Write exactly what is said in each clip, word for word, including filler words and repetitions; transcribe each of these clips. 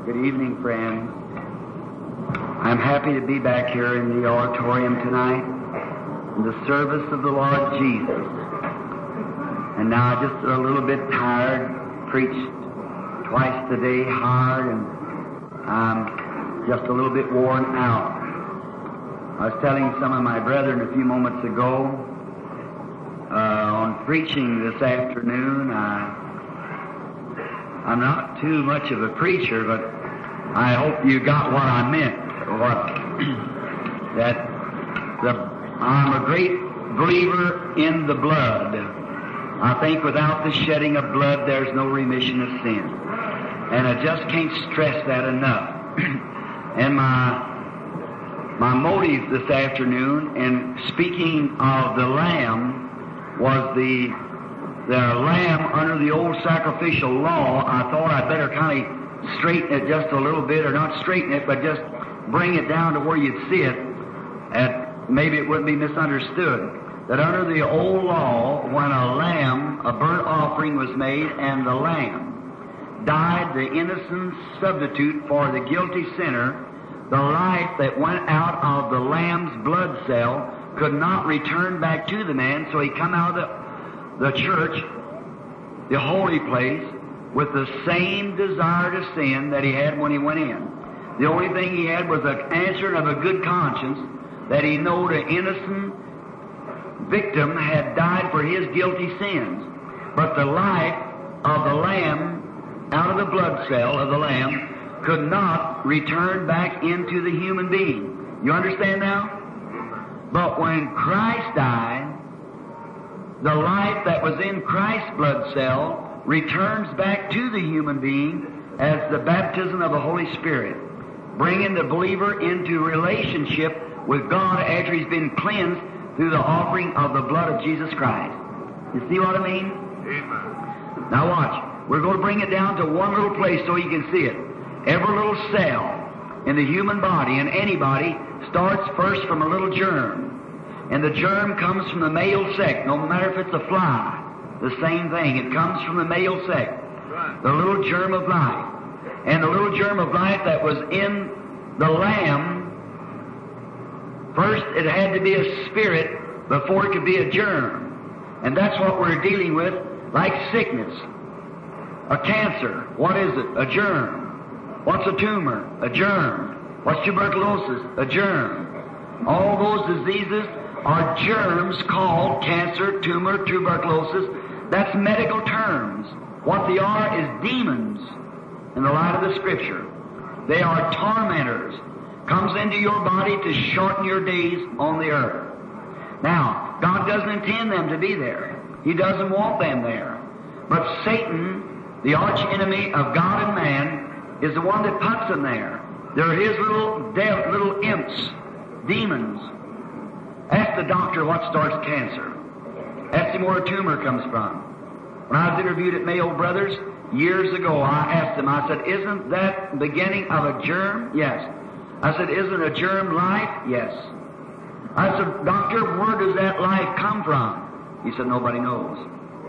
Good evening, friends. I'm happy to be back here in the auditorium tonight in the service of the Lord Jesus. And now just a little bit tired, preached twice today hard, and I'm just a little bit worn out. I was telling some of my brethren a few moments ago uh, on preaching this afternoon, I I'm not too much of a preacher, but I hope you got what I meant. What that the, I'm a great believer in the blood. I think without the shedding of blood, there's no remission of sin. And I just can't stress that enough. And my my motive this afternoon in speaking of the Lamb was the The lamb under the old sacrificial law. I thought I'd better kind of straighten it just a little bit, or not straighten it, but just bring it down to where you'd see it, and maybe it wouldn't be misunderstood. That under the old law, when a lamb, a burnt offering was made, and the lamb died, the innocent substitute for the guilty sinner, the life that went out of the lamb's blood cell could not return back to the man, so he come out of the the church, the holy place, with the same desire to sin that he had when he went in. The only thing he had was an answer of a good conscience that he knew the innocent victim had died for his guilty sins. But the life of the lamb, out of the blood cell of the lamb, could not return back into the human being. You understand now? But when Christ died, the life that was in Christ's blood cell returns back to the human being as the baptism of the Holy Spirit, bringing the believer into relationship with God after he's been cleansed through the offering of the blood of Jesus Christ. You see what I mean? Amen. Now watch. We're going to bring it down to one little place so you can see it. Every little cell in the human body, and anybody, starts first from a little germ. And the germ comes from the male sex, no matter if it's a fly, the same thing. It comes from the male sex, the little germ of life. And the little germ of life that was in the lamb, first it had to be a spirit before it could be a germ. And that's what we're dealing with, like sickness. A cancer, what is it? A germ. What's a tumor? A germ. What's tuberculosis? A germ. All those diseases are germs called cancer, tumor, tuberculosis. That's medical terms. What they are is demons in the light of the Scripture. They are tormentors. Comes into your body to shorten your days on the earth. Now, God doesn't intend them to be there. He doesn't want them there. But Satan, the arch enemy of God and man, is the one that puts them there. They're his little dev, little imps, demons. Ask the doctor what starts cancer. Ask him where a tumor comes from. When I was interviewed at Mayo Brothers years ago, I asked him, I said, isn't that the beginning of a germ? Yes. I said, isn't a germ life? Yes. I said, doctor, where does that life come from? He said, nobody knows.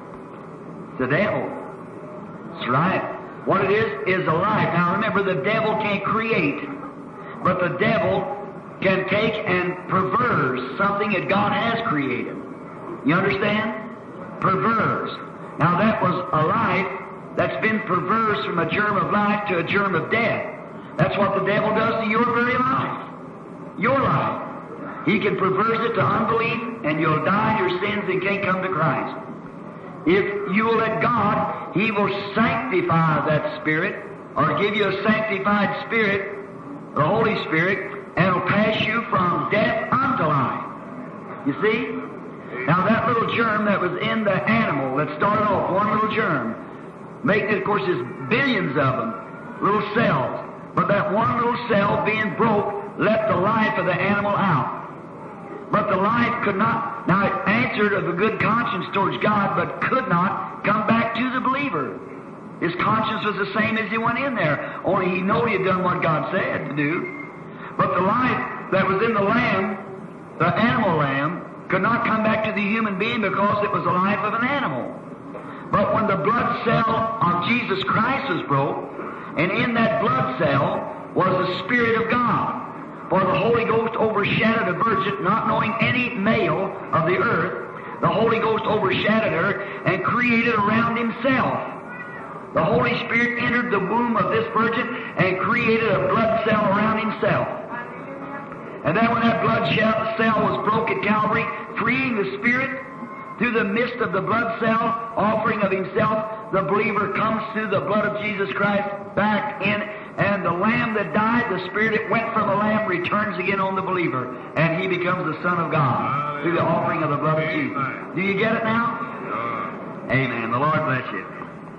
The devil. That's right. What it is, is a life. Now remember, the devil can't create, but the devil can take and perverse something that God has created. You understand? Perverse. Now that was a life that's been perverse from a germ of life to a germ of death. That's what the devil does to your very life. Your life. He can perverse it to unbelief, and you'll die in your sins and can't come to Christ. If you will let God, He will sanctify that spirit, or give you a sanctified spirit, the Holy Spirit, and it'll pass you from death unto life. You see? Now that little germ that was in the animal that started off, one little germ, making it, of course, there's billions of them, little cells. But that one little cell being broke let the life of the animal out. But the life could not, now it answered of a good conscience towards God, but could not come back to the believer. His conscience was the same as he went in there, only he knew he had done what God said to do. But the life that was in the lamb, the animal lamb, could not come back to the human being because it was the life of an animal. But when the blood cell of Jesus Christ was broke, And in that blood cell was the Spirit of God. For the Holy Ghost overshadowed a virgin, not knowing any male of the earth. The Holy Ghost overshadowed her and created around Himself. The Holy Spirit entered the womb of this virgin and created a blood cell around Himself. And then when that blood cell was broke at Calvary, freeing the Spirit through the midst of the blood cell, offering of Himself, the believer comes through the blood of Jesus Christ back in, and the Lamb that died, the Spirit that went from the Lamb, returns again on the believer, and he becomes the Son of God through the offering of the blood of Jesus. Do you get it now? Amen. The Lord bless you.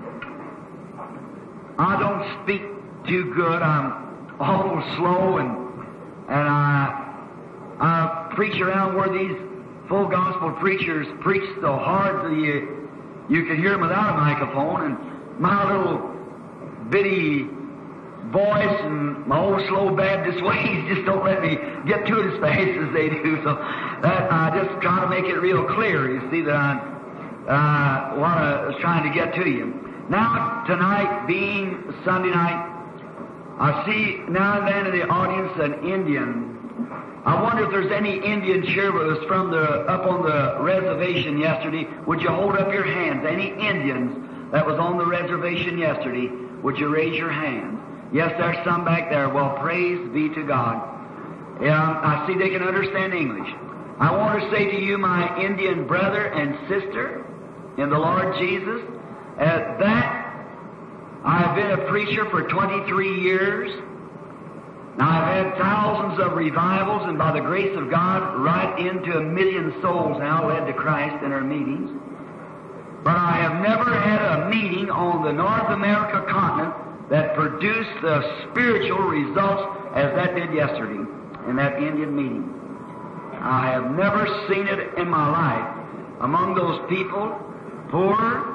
I don't speak too good. I'm awful slow, and and I I preach around where these full gospel preachers preach so hard that you you can hear them without a microphone, and my little bitty voice and my old slow Baptist ways just don't let me get to it as fast as they do. So that I just try to make it real clear. You see that I uh, what I was trying to get to you. Now tonight being Sunday night, I see now and then in the audience an Indian. I wonder if there's any Indians here with us from the up on the reservation yesterday. Would you hold up your hands? Any Indians that was on the reservation yesterday, would you raise your hand? Yes, there's some back there. Well, praise be to God. Yeah, I see they can understand English. I want to say to you, my Indian brother and sister in the Lord Jesus, at that I've been a preacher for twenty-three years. Now, I've had thousands of revivals, and by the grace of God, right into a million souls now led to Christ in our meetings. But I have never had a meeting on the North America continent that produced the spiritual results as that did yesterday in that Indian meeting. I have never seen it in my life among those people, poor,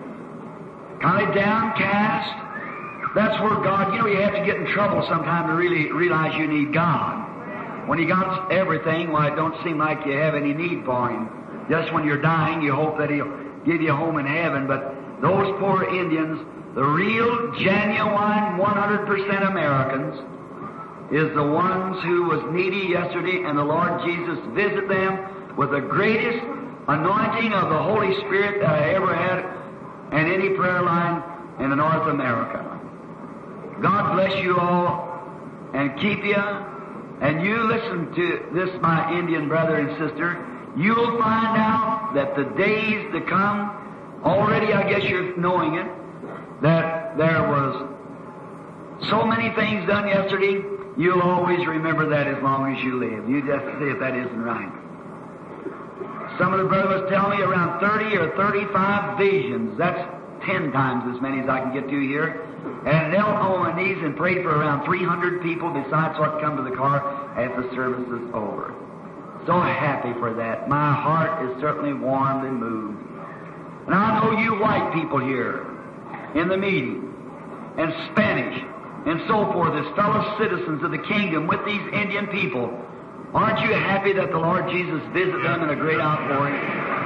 kind of downcast. That's where God, you know, you have to get in trouble sometime to really realize you need God. When you got everything, well, it don't seem like you have any need for Him. Just when you're dying, you hope that He'll give you a home in heaven. But those poor Indians, the real, genuine, one hundred percent Americans, is the ones who was needy yesterday, and the Lord Jesus visited them with the greatest anointing of the Holy Spirit that I ever had in any prayer line in the North America. God bless you all and keep you. And you listen to this, my Indian brother and sister. You'll find out that the days to come, already I guess you're knowing it, that there was so many things done yesterday, you'll always remember that as long as you live. You just see if that isn't right. Some of the brothers was telling me around thirty or thirty-five visions. That's ten times as many as I can get to here. And knelt on my knees and prayed for around three hundred people besides what come to the car as the service is over. So happy for that. My heart is certainly warmed and moved. And I know you white people here in the meeting, and Spanish, and so forth, as fellow citizens of the kingdom with these Indian people. Aren't you happy that the Lord Jesus visited them in a great outpouring?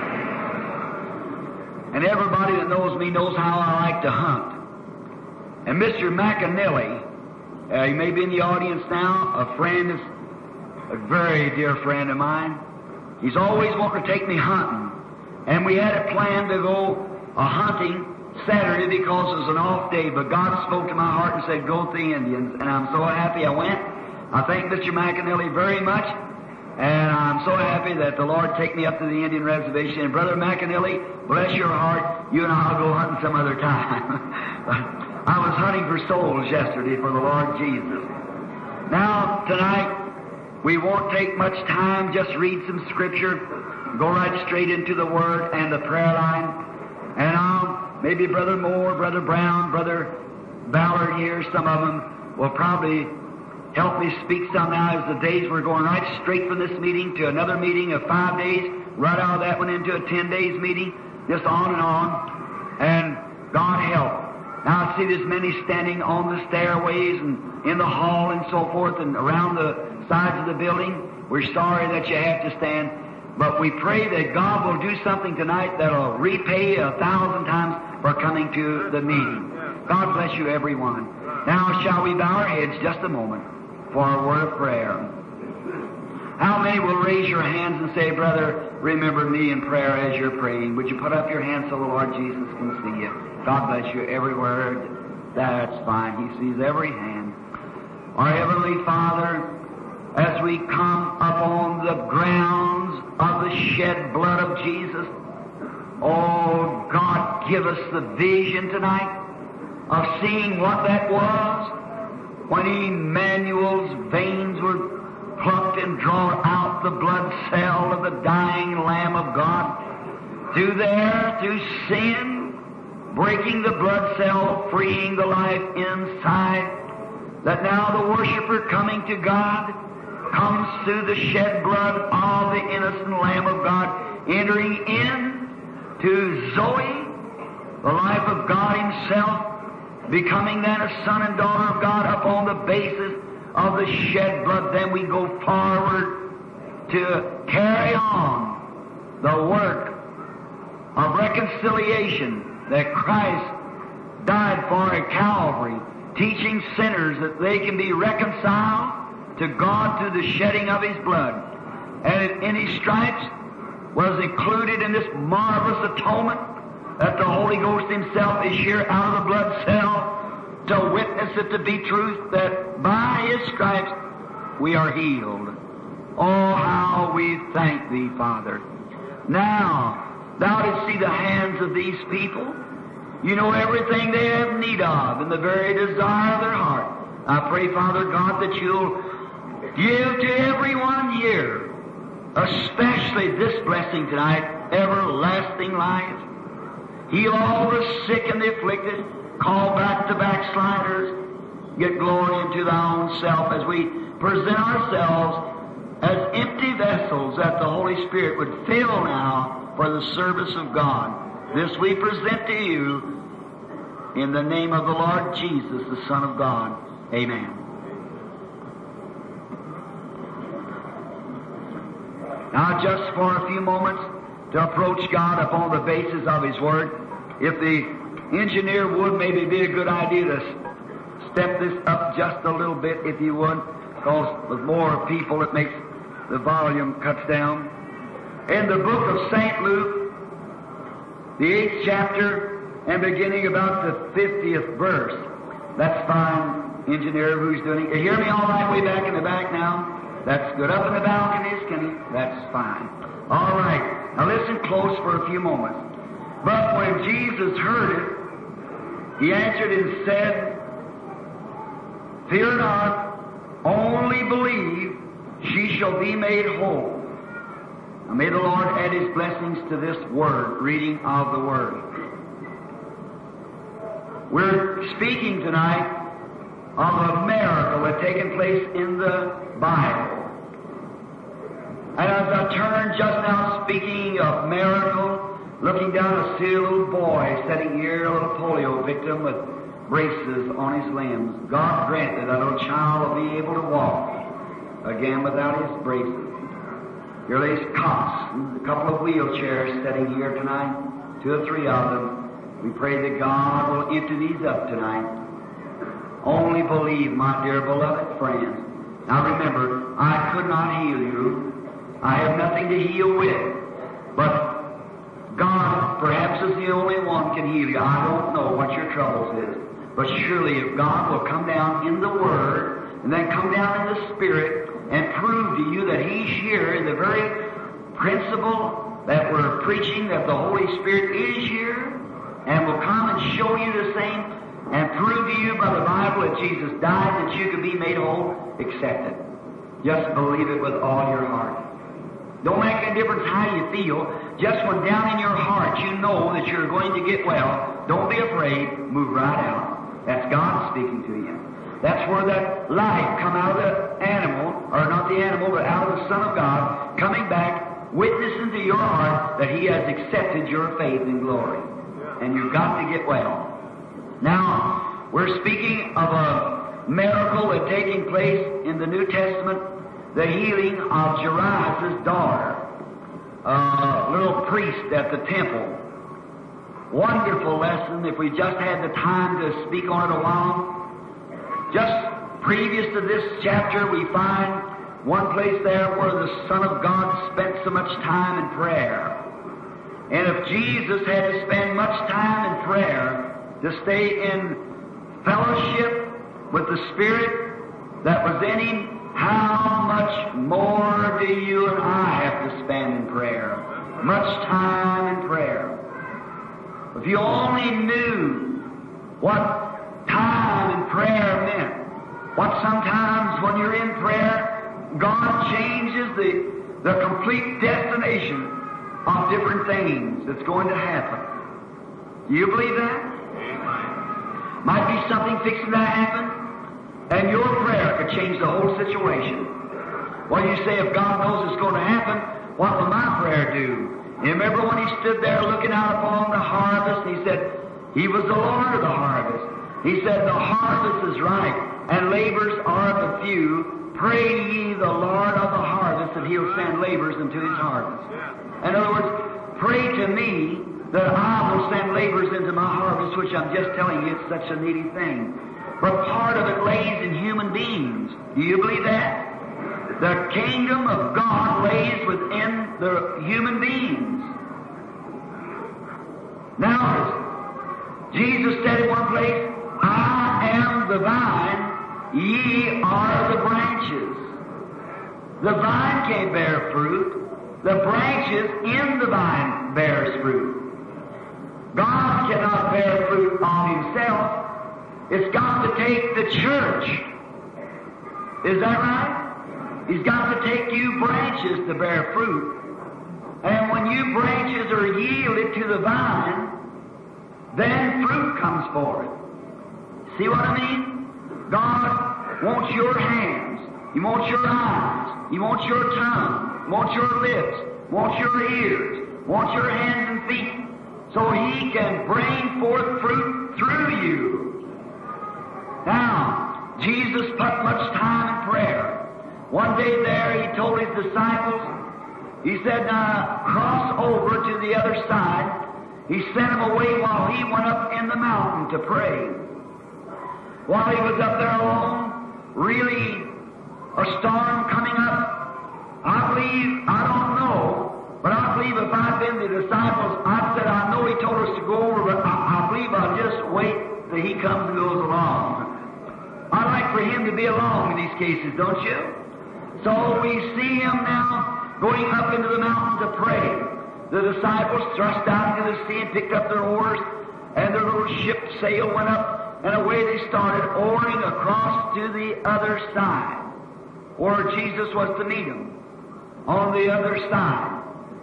And everybody that knows me knows how I like to hunt. And Mister McAnally, uh, he may be in the audience now, a friend, is a very dear friend of mine. He's always wanted to take me hunting. And we had a plan to go a hunting Saturday because it was an off day, but God spoke to my heart and said, go to the Indians. And I'm so happy I went. I thank Mister McAnally very much. And I'm so happy that the Lord take me up to the Indian reservation. And Brother McAnally, bless your heart, you and I will go hunting some other time. I was hunting for souls yesterday for the Lord Jesus. Now, tonight, we won't take much time, just read some Scripture, go right straight into the Word and the prayer line. And I'll, maybe Brother Moore, Brother Brown, Brother Ballard here, some of them will probably help me speak some now as the days we're going right straight from this meeting to another meeting of five days, right out of that one into a ten days meeting, just on and on. And God help. Now I see there's many standing on the stairways and in the hall and so forth and around the sides of the building. We're sorry that you have to stand, but we pray that God will do something tonight that will repay a thousand times for coming to the meeting. God bless you, everyone. Now shall we bow our heads just a moment for a word of prayer. How many will raise your hands and say, Brother, remember me in prayer as you're praying? Would you put up your hands so the Lord Jesus can see you? God bless you. Every word. That's fine. He sees every hand. Our Heavenly Father, as we come upon the grounds of the shed blood of Jesus, oh God, give us the vision tonight of seeing what that was when Emmanuel's veins were plucked and drawn out the blood cell of the dying Lamb of God. Through there, through sin, breaking the blood cell, freeing the life inside, that now the worshiper coming to God comes through the shed blood of the innocent Lamb of God, entering in to Zoe, the life of God Himself, becoming then a son and daughter of God upon the basis of the shed blood. Then we go forward to carry on the work of reconciliation that Christ died for at Calvary, teaching sinners that they can be reconciled to God through the shedding of His blood. And in His stripes was included in this marvelous atonement that the Holy Ghost Himself is here out of the blood cell to witness it to be truth, that by His stripes we are healed. Oh, how we thank Thee, Father. Now, Thou didst see the hands of these people. You know everything they have need of and the very desire of their heart. I pray, Father God, that You'll give to everyone here, especially this blessing tonight, everlasting life. Heal all the sick and the afflicted. Call back the backsliders. Get glory into Thy own self as we present ourselves as empty vessels that the Holy Spirit would fill now for the service of God. This we present to You in the name of the Lord Jesus, the Son of God. Amen. Now, just for a few moments, to approach God upon the basis of His Word. If the engineer would, maybe it'd be a good idea to step this up just a little bit, if you would, because with more people it makes the volume cuts down. In the book of Saint Luke, the eighth chapter, and beginning about the fiftieth verse. That's fine, engineer, who's doing it. You hear me all right way back in the back now? That's good. Up in the balconies, can you? That's fine. All right. Now listen close for a few moments. But when Jesus heard it, He answered and said, Fear not, only believe, she shall be made whole. Now may the Lord add His blessings to this word, reading of the Word. We're speaking tonight of a miracle that taken place in the Bible. And as I turn just now speaking of miracle, looking down to see a little boy sitting here, a little polio victim with braces on his limbs. God grant that that little child will be able to walk again without his braces. Here lays cots, a couple of wheelchairs sitting here tonight, two or three of them. We pray that God will empty these up tonight. Only believe, my dear beloved friends. Now remember, I could not heal you. I have nothing to heal with. But God perhaps is the only one can heal you. I don't know what your troubles is. But surely if God will come down in the Word and then come down in the Spirit and prove to you that He's here in the very principle that we're preaching, that the Holy Spirit is here and will come and show you the same and prove to you by the Bible that Jesus died that you could be made whole, accept it. Just believe it with all your heart. Don't make any difference how you feel. Just when down in your heart you know that you're going to get well, don't be afraid, move right out. That's God speaking to you. That's where that life come out of the animal, or not the animal, but out of the Son of God, coming back, witnessing to your heart that He has accepted your faith in glory. And you've got to get well. Now, we're speaking of a miracle that's taking place in the New Testament, the healing of Jairus' daughter, a little priest at the temple. Wonderful lesson. If we just had the time to speak on it a while, just previous to this chapter, we find one place there where the Son of God spent so much time in prayer. And if Jesus had to spend much time in prayer to stay in fellowship with the Spirit that was in Him, how much more do you and I have to spend in prayer? Much time in prayer. If you only knew what time in prayer meant, what sometimes when you're in prayer, God changes the, the complete destination of different things that's going to happen. Do you believe that? Amen. Might be something fixing to happen, and your prayer could change the whole situation. Well, you say, if God knows it's going to happen, what will my prayer do? You remember when He stood there looking out upon the harvest, He said, He was the Lord of the harvest. He said, the harvest is ripe, and labors are but few. Pray ye the Lord of the harvest that He'll send labors into His harvest. In other words, pray to me that I will send labors into my harvest, which I'm just telling you, it's such a needy thing. But part of it lays in human beings. Do you believe that? The kingdom of God lays within the human beings. Now, Jesus said in one place, I am the vine, ye are the branches. The vine can't bear fruit. The branches in the vine bears fruit. God cannot bear fruit on Himself. It's got to take the church. Is that right? He's got to take you branches to bear fruit. And when you branches are yielded to the vine, then fruit comes forth. See what I mean? God wants your hands. He wants your eyes. He wants your tongue. He wants your lips. He wants your ears. He wants your hands and feet. So He can bring forth fruit through you. Now, Jesus put much time in prayer. One day there, He told His disciples, He said, now cross over to the other side. He sent them away while He went up in the mountain to pray. While He was up there alone, really a storm coming up. I believe, I don't know, but I believe if I'd been the disciples, I'd said, I know He told us to go over, but I, I believe I'll just wait till He comes and goes along. I like for Him to be along in these cases, don't you? So we see Him now going up into the mountain to pray. The disciples thrust out into the sea and picked up their oars, and their little ship sail went up, and away they started, oaring across to the other side, where Jesus was to meet them, on the other side.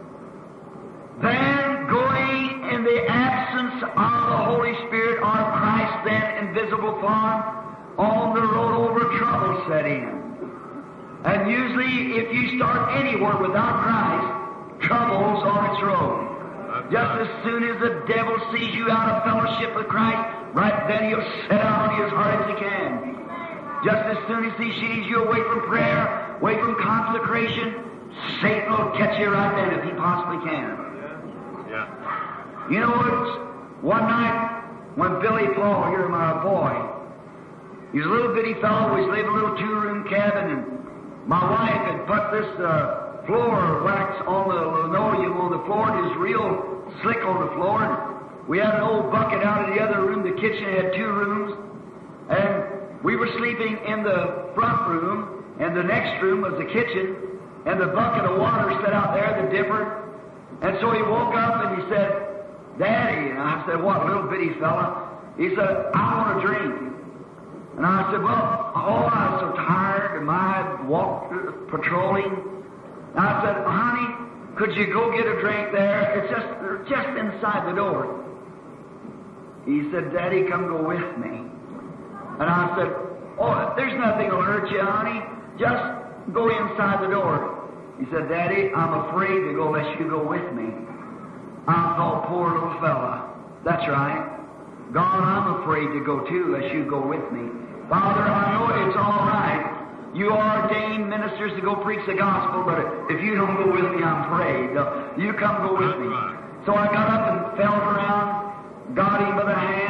Then, going in the absence of the Holy Spirit, or Christ then in visible form, on the road over, trouble set in. And usually, if you start anywhere without Christ, trouble's on its road. Just as soon as the devil sees you out of fellowship with Christ, right then he'll set out on you as hard as he can. Just as soon as he sees you away from prayer, away from consecration, Satan will catch you right then if he possibly can. Yeah. You know, it's one night when Billy Paul, here my boy, he was a little bitty fellow, he lived in a little two-room cabin, and my wife had put this uh, floor wax on the linoleum on the floor, and it was real slick on the floor, and we had an old bucket out of the other room. The kitchen had two rooms, and we were sleeping in the front room, and the next room was the kitchen, and the bucket of water sat out there, the dipper. And so he woke up and he said, Daddy, and I said, what, little bitty fella? He said, I want a drink. And I said, well, oh, I was so tired, and I walked patrolling. And I said, honey, could you go get a drink there? It's just, just inside the door. He said, Daddy, come go with me. And I said, oh, there's nothing will hurt you, honey. Just go inside the door. He said, Daddy, I'm afraid to go unless you go with me. I thought, poor little fella. That's right. God, I'm afraid to go too unless you go with me. Father, I know it's all right. You ordained ministers to go preach the gospel, but if you don't go with me, I'm afraid. You come go with me. So I got up and felt around, got him by the hand,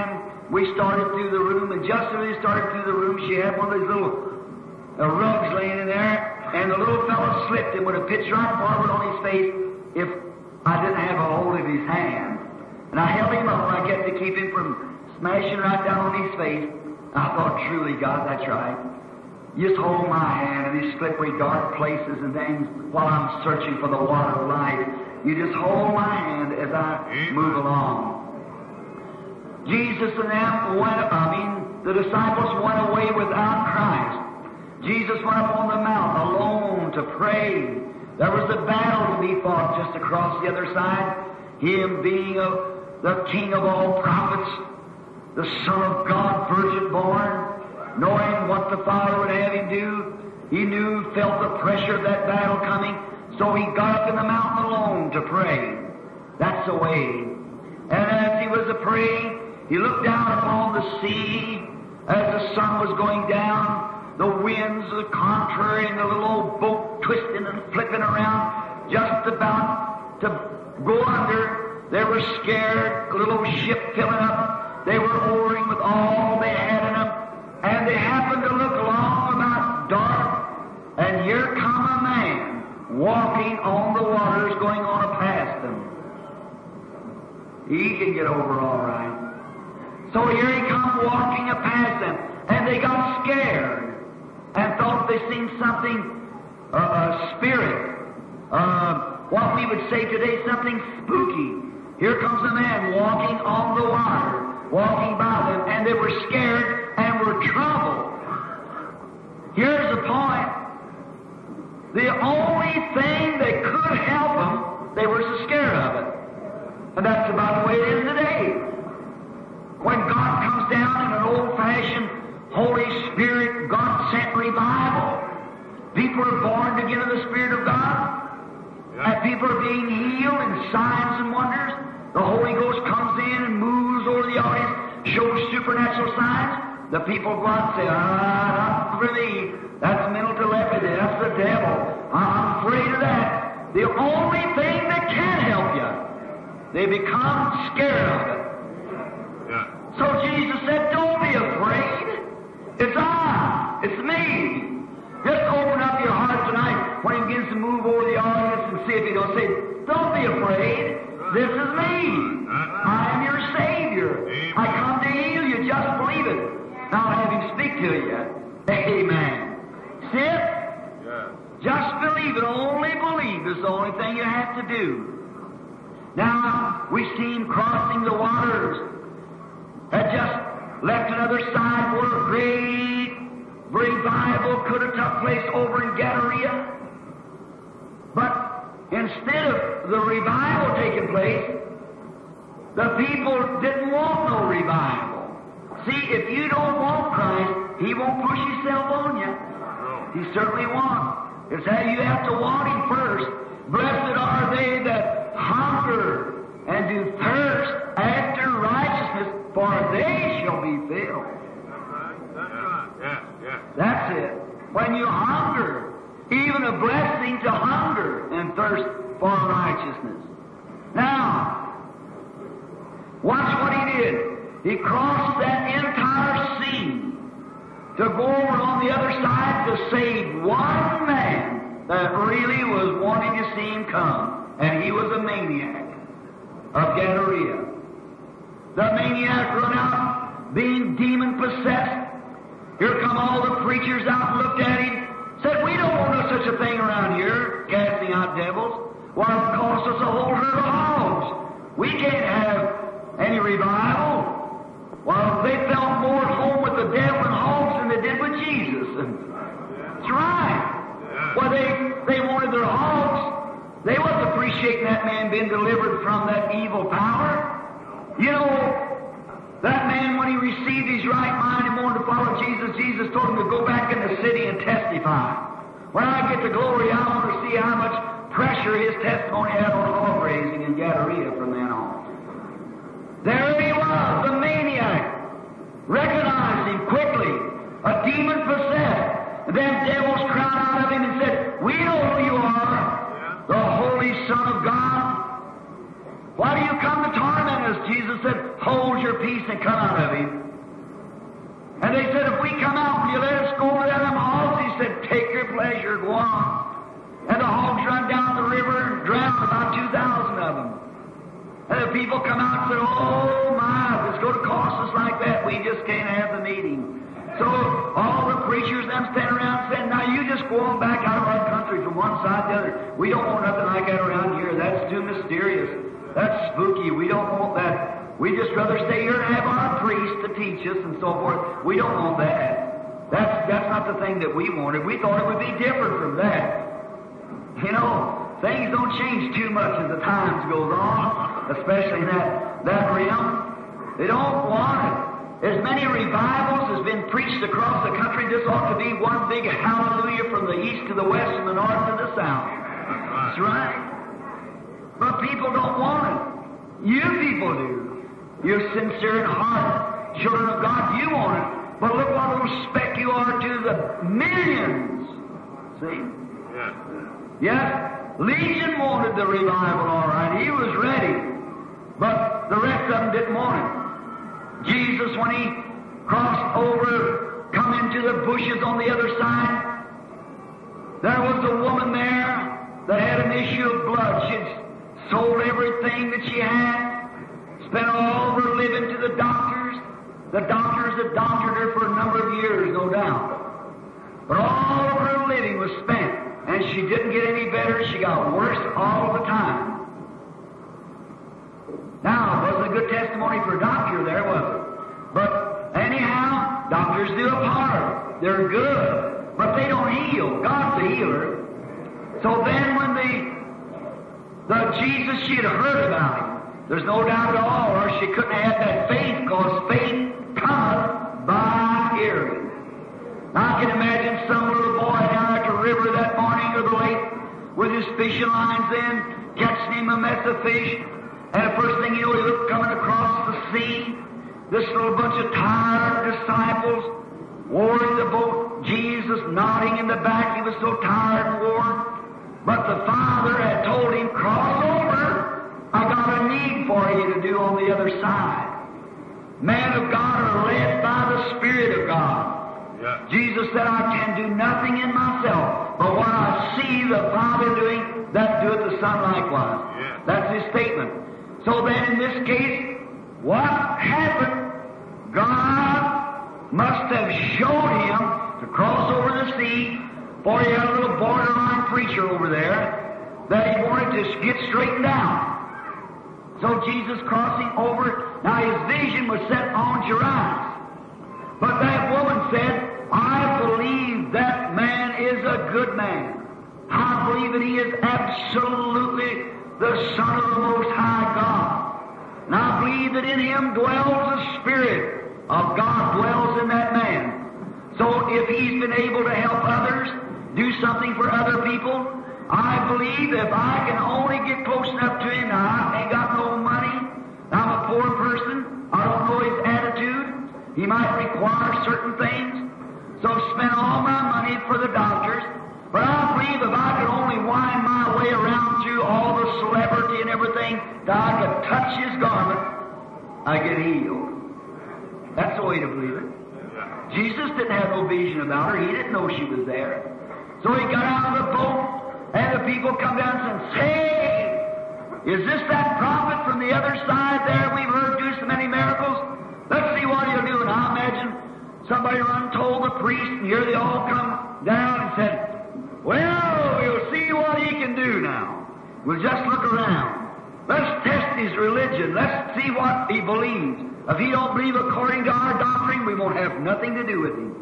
we started through the room, and just as we started through the room, she had one of these little uh, rugs laying in there, and the little fellow slipped and would have pitched right forward on his face if I didn't have a hold of his hand. And I held him up, and I kept to keep him from smashing right down on his face. I thought, truly, God, that's right. Just hold my hand in these slippery, dark places and things while I'm searching for the water of life. You just hold my hand as I move along. Jesus and them went, I mean, the disciples went away without Christ. Jesus went up on the mountain alone to pray. There was a battle to be fought just across the other side. Him being a, the King of all prophets, the Son of God, virgin born, knowing what the Father would have him do. He knew, felt the pressure of that battle coming, so he got up in the mountain alone to pray. That's the way. And as he was a praying, he looked down upon the sea as the sun was going down. The winds were contrary, and the little old boat twisting and flipping around, just about to go under. They were scared, a little ship filling up. They were oaring with all they had in them. And they happened to look along about dark, and here come a man walking on the waters going on past them. He can get over all right. So here he come walking past them, and they got scared and thought they seen something, uh, a spirit, uh, what we would say today, something spooky. Here comes a man walking on the water, walking by them, and they were scared and were troubled. Here's the point. The only thing that could help them, they were so scared of it. And that's about the way it is today. When God comes down in an old-fashioned, Holy Spirit, God-sent revival, people are born again in the Spirit of God, and people are being healed in signs and wonders. The Holy Ghost comes in and moves over the audience, shows supernatural signs. The people go out and say, ah, not for me. That's mental telepathy. That's the devil. I'm afraid of that. The only thing that can help you, they become scared of it. Yeah. So Jesus said, don't be afraid. It's I. It's me. Just open up your heart tonight when he begins to move over the audience and see if he don't say, don't be afraid. This is me. I am your Savior. I come to heal you. Just believe it. Now I'll have him speak to you. Amen. See it? Yeah. Just believe it. Only believe is the only thing you have to do. Now, we see him crossing the waters. Had just left another side where a great revival could have took place over in Gadara. But instead of the revival taking place, the people didn't want no revival. See, if you don't want Christ, he won't push himself on you. He certainly won't. It's how you have to want him first. Blessed are they that hunger and do thirst after righteousness, for they shall be filled. That's right. Yeah, yeah. That's it. When you hunger, even a blessing to hunger and thirst for righteousness. Now, watch what he did. He crossed that entire sea to go over on the other side to save one man that really was wanting to see him come. And he was a maniac of Gadara. The maniac run out being demon-possessed. Here come all the preachers out and looked at him, said, we don't want no such a thing around here, casting out devils. Well, it cost us a whole herd of hogs. We can't have any revival. Well, they felt more at home with the devil and hogs than they did with Jesus. That's right. Well, they, they wanted their hogs. They wasn't appreciating that man being delivered from that evil power. You know, that man, when he received his right mind and wanted to follow Jesus, Jesus told him to go back in the city and testify. When I get to glory, I want to see how much pressure his testimony had on hog raising in Gadara from then on. There he was, the maniac. Recognized him quickly, a demon-possessed. And then devils cried out of him and said, we know who you are, the Holy Son of God. Why do you come to torment us? Jesus said, hold your peace and come out of him. And they said, if we come out, will you let us go over there to them hogs? He said, take your pleasure, go on. And the hogs run down the river and drowned about two thousand of them. And the people come out and said, oh my, if it's going to cost us like that, we just can't have the meeting. So all the preachers, them standing around saying, now you just go on back out of our country from one side to the other. We don't want nothing like that around here. That's too mysterious. That's spooky. We don't want that. We just rather stay here and have our priests to teach us and so forth. We don't want that. That's, that's not the thing that we wanted. We thought it would be different from that. You know, things don't change too much as the times goes on, especially in that, that realm. They don't want it. As many revivals has been preached across the country, this ought to be one big hallelujah from the east to the west and the north to the south. That's right. But people don't want it. You people do. You're sincere in heart, children of God, you want it. But look what little speck you are to the millions. See? Yeah. Yes, Legion wanted the revival, all right. He was ready. But the rest of them didn't want it. Jesus, when he crossed over, come into the bushes on the other side, there was a woman there that had an issue of blood. She'd sold everything that she had, spent all of her living to the doctors. The doctors had doctored her for a number of years, no doubt. But all of her living was spent, and she didn't get any better. She got worse all the time. Now, it wasn't a good testimony for a doctor there, was it? But anyhow, doctors do a part. They're good, but they don't heal. God's a healer. So then when the, the Jesus, she had heard about him. There's no doubt at all, or she couldn't have had that faith, because faith cometh by hearing. Now, I can imagine some little boy down at the river that morning or the lake with his fishing lines in, catching him a mess of fish. And the first thing you know, he looked coming across the sea, this little bunch of tired disciples, mooring the boat, Jesus nodding in the back. He was so tired and worn. But the Father had told him, cross over. I got a need for you to do on the other side. Men of God are led by the Spirit of God. Yeah. Jesus said, I can do nothing in myself, but what I see the Father doing, that doeth the Son likewise. Yeah. That's his statement. So then in this case, what happened? God must have showed him to cross over the sea, for he had a little borderline preacher over there that he wanted to get straightened out. So Jesus crossing over, now his vision was set on Jairus. But that woman said, I believe that man is a good man. I believe that he is absolutely the Son of the Most High God. And I believe that in him dwells the Spirit of God, dwells in that man. So if he's been able to help others, do something for other people, I believe if I can only get close enough to him, now I ain't got no money, I'm a poor person, I don't know his attitude, he might require certain things, so spend all my money for the doctors. But I believe if I could only wind my way around through all the celebrity and everything, that I could touch his garment, I get healed. That's the way to believe it. Jesus didn't have no vision about her. He didn't know she was there. So he got out of the boat, and the people come down and said, say, is this that prophet from the other side there we've heard do so many miracles? Let's see what he'll do. And I imagine somebody run told the priest, and here they all come down and said, well, we'll see what he can do now. We'll just look around. Let's test his religion. Let's see what he believes. If he don't believe according to our doctrine, we won't have nothing to do with him.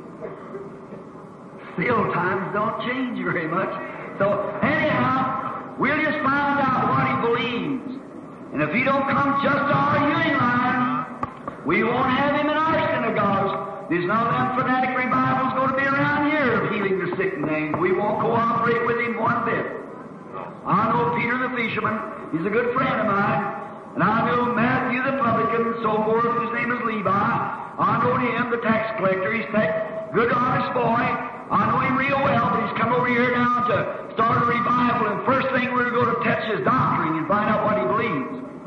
Still, times don't change very much. So, anyhow, we'll just find out what he believes. And if he don't come just to our healing line, we won't have him in our synagogues. There's none of them fanatic revivals going to be around here of healing the sick names. We won't cooperate with him one bit. I know Peter the fisherman. He's a good friend of mine. And I know Matthew the publican and so forth, whose name is Levi. I know him, the tax collector. He's a good, honest boy. I know him real well, but he's come over here now to start a revival. And first thing we're going to touch his doctrine and find out what he believes.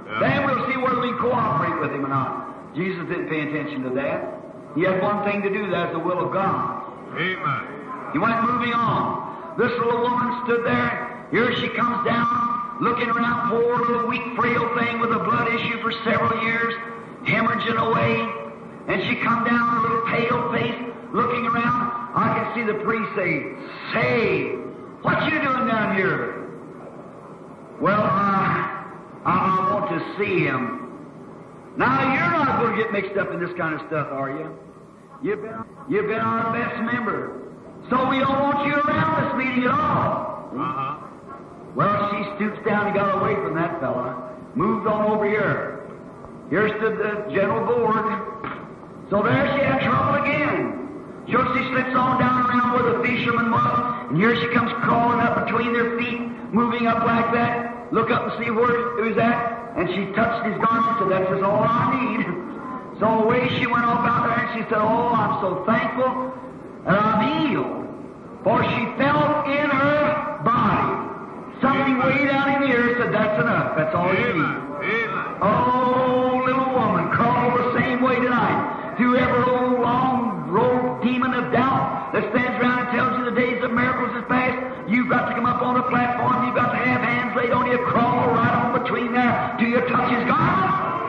Yeah. Then we'll see whether we cooperate with him or not. Jesus didn't pay attention to that. He had one thing to do, that's the will of God. Amen. He went moving on. This little woman stood there. Here she comes down, looking around, poor little weak, frail thing with a blood issue for several years, hemorrhaging away. And she come down, a little pale face, looking around. I can see the priest say, "Say, what you doing down here?" "Well, uh, I, I want to see him." Now, you're not going to get mixed up in this kind of stuff, are you? You've been, you've been our best member. So we don't want you around this meeting at all. Uh-huh. Well, she stoops down and got away from that fella, moved on over here. Here stood the general board. So there she had trouble again. So she slips on down around where the fisherman was, and here she comes crawling up between their feet, moving up like that. Look up and see where he was at. And she touched his garment and said, "That's just all I need." So away she went off out there and she said, "Oh, I'm so thankful that I'm healed." For she felt in her body something way down in the ear said, "That's enough. That's all you need." Oh, little woman, crawl the same way tonight. To every old long road demon of doubt that stands around and tells you the days of miracles is past, you've got to come up on a platform, you've got to have hands laid on you, crawl right on between there till you touch his garment.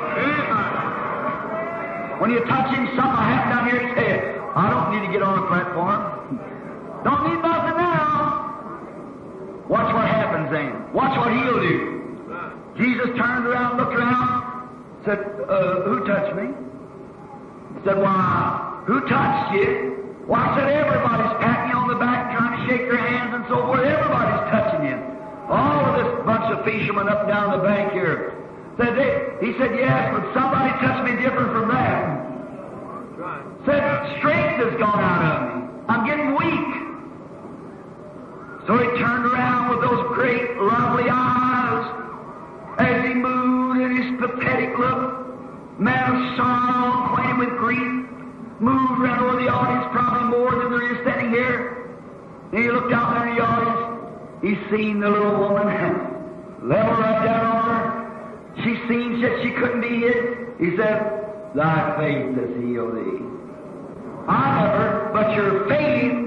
When you touch him, something will happen down here in his head. I don't need to get on a platform. Don't need nothing now. Watch what happens then. Watch what he'll do. Jesus turned around, looked around, said, uh, "Who touched me?" Said, "Why, who touched you?" Why, said, "Everybody's patting you on the back, trying to shake your hands and so forth. Everybody's touching you. All of this bunch of fishermen up and down the bank here." Said they, he said, "Yes, but somebody touched me different from that." Said, "Strength has gone out of me. I'm getting weak." So he turned around with those great, lovely eyes as he moved in his pathetic look. Man of sorrow, acquainted with grief, moved around over the audience, probably more than there is standing here. And he looked out there in the audience. He seen the little woman, level right down on her. She seen that she couldn't be hid. He said, "Thy faith has healed thee." I never, but your faith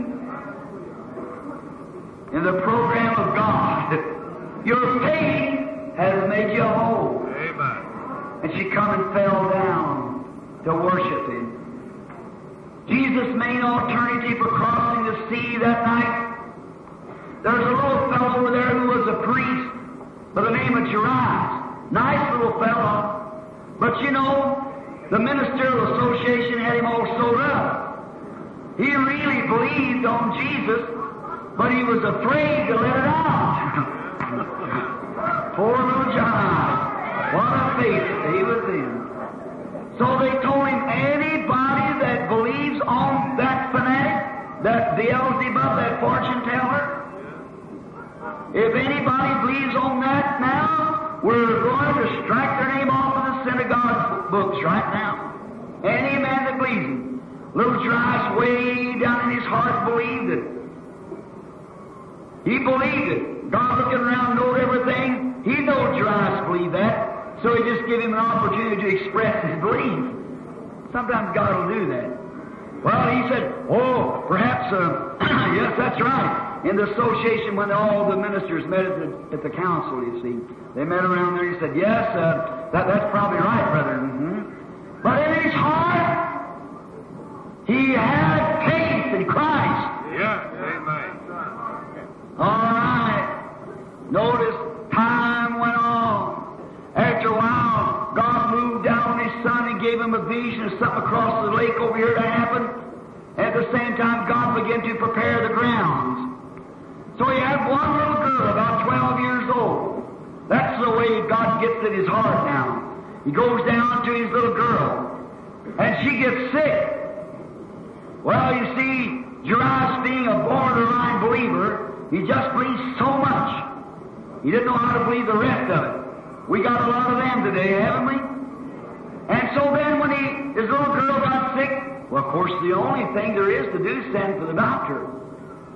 in the program of God, your faith has made you whole. Amen. And she come and fell down to worship him. Jesus' main alternative for crossing the sea that night, there's a little fellow over there who was a priest by the name of Jairus. Nice little fellow. But you know, the Ministerial Association had him all sewed up. He really believed on Jesus, but he was afraid to let it out. Poor little Jairus. What a faith he was in. So they told him, anybody that believes on that fanatic, that Beelzebub, that fortune teller, if anybody believes on that now, we're going to strike their name off of the synagogue books right now. Any man that believes him. Little Jairus way down in his heart believed it. He believed it. God looking around knowed everything. He knows Jairus believed that. So he just gave him an opportunity to express his belief. Sometimes God will do that. Well, he said, "Oh, perhaps, uh, yes, that's right." In the association, when all the ministers met at the, at the council, you see, they met around there. He said, "Yes, uh, that, that's probably right, brother." Mm-hmm. But in his heart, he had faith in Christ. Yeah, amen. All right. Notice time went on. After a while, God moved down on his son and gave him a vision of something across the lake over here to happen. At the same time, God began to prepare the grounds. So he had one little girl, about twelve years old. That's the way God gets in his heart now. He goes down to his little girl, and she gets sick. Well, you see, Jairus being a borderline believer, he just believed so much. He didn't know how to believe the rest of it. We got a lot of them today, haven't we? And so then when he, his little girl got sick, well, of course, the only thing there is to do is send for the doctor.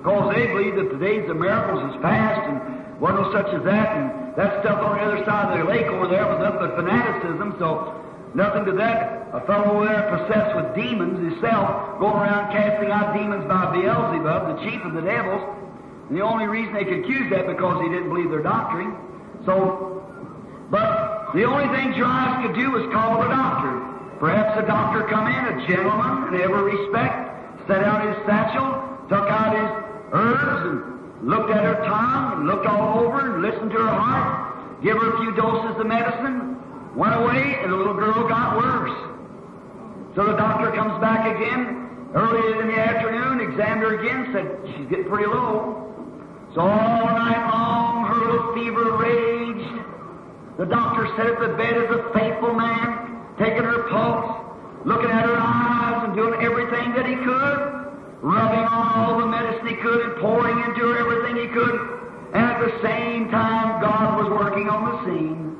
Because they believe that the days of miracles is past and wasn't no such as that, and that stuff on the other side of the lake over there was nothing but fanaticism, so nothing to that. A fellow over there possessed with demons himself, going around casting out demons by Beelzebub, the chief of the devils, and the only reason they could accuse that because he didn't believe their doctrine. So, but the only thing Jairus could do was call the doctor. Perhaps the doctor come in, a gentleman in every respect, set out his satchel, took out his herbs, and looked at her tongue, and looked all over, and listened to her heart, give her a few doses of medicine, went away, and the little girl got worse. So the doctor comes back again, early in the afternoon, examined her again, said, she's getting pretty low. So all night long, her little fever raged. The doctor sat at the bed as a faithful man, taking her pulse, looking at her eyes, and doing everything that he could, rubbing on all the medicine he could and pouring into her everything he could. And at the same time, God was working on the scene.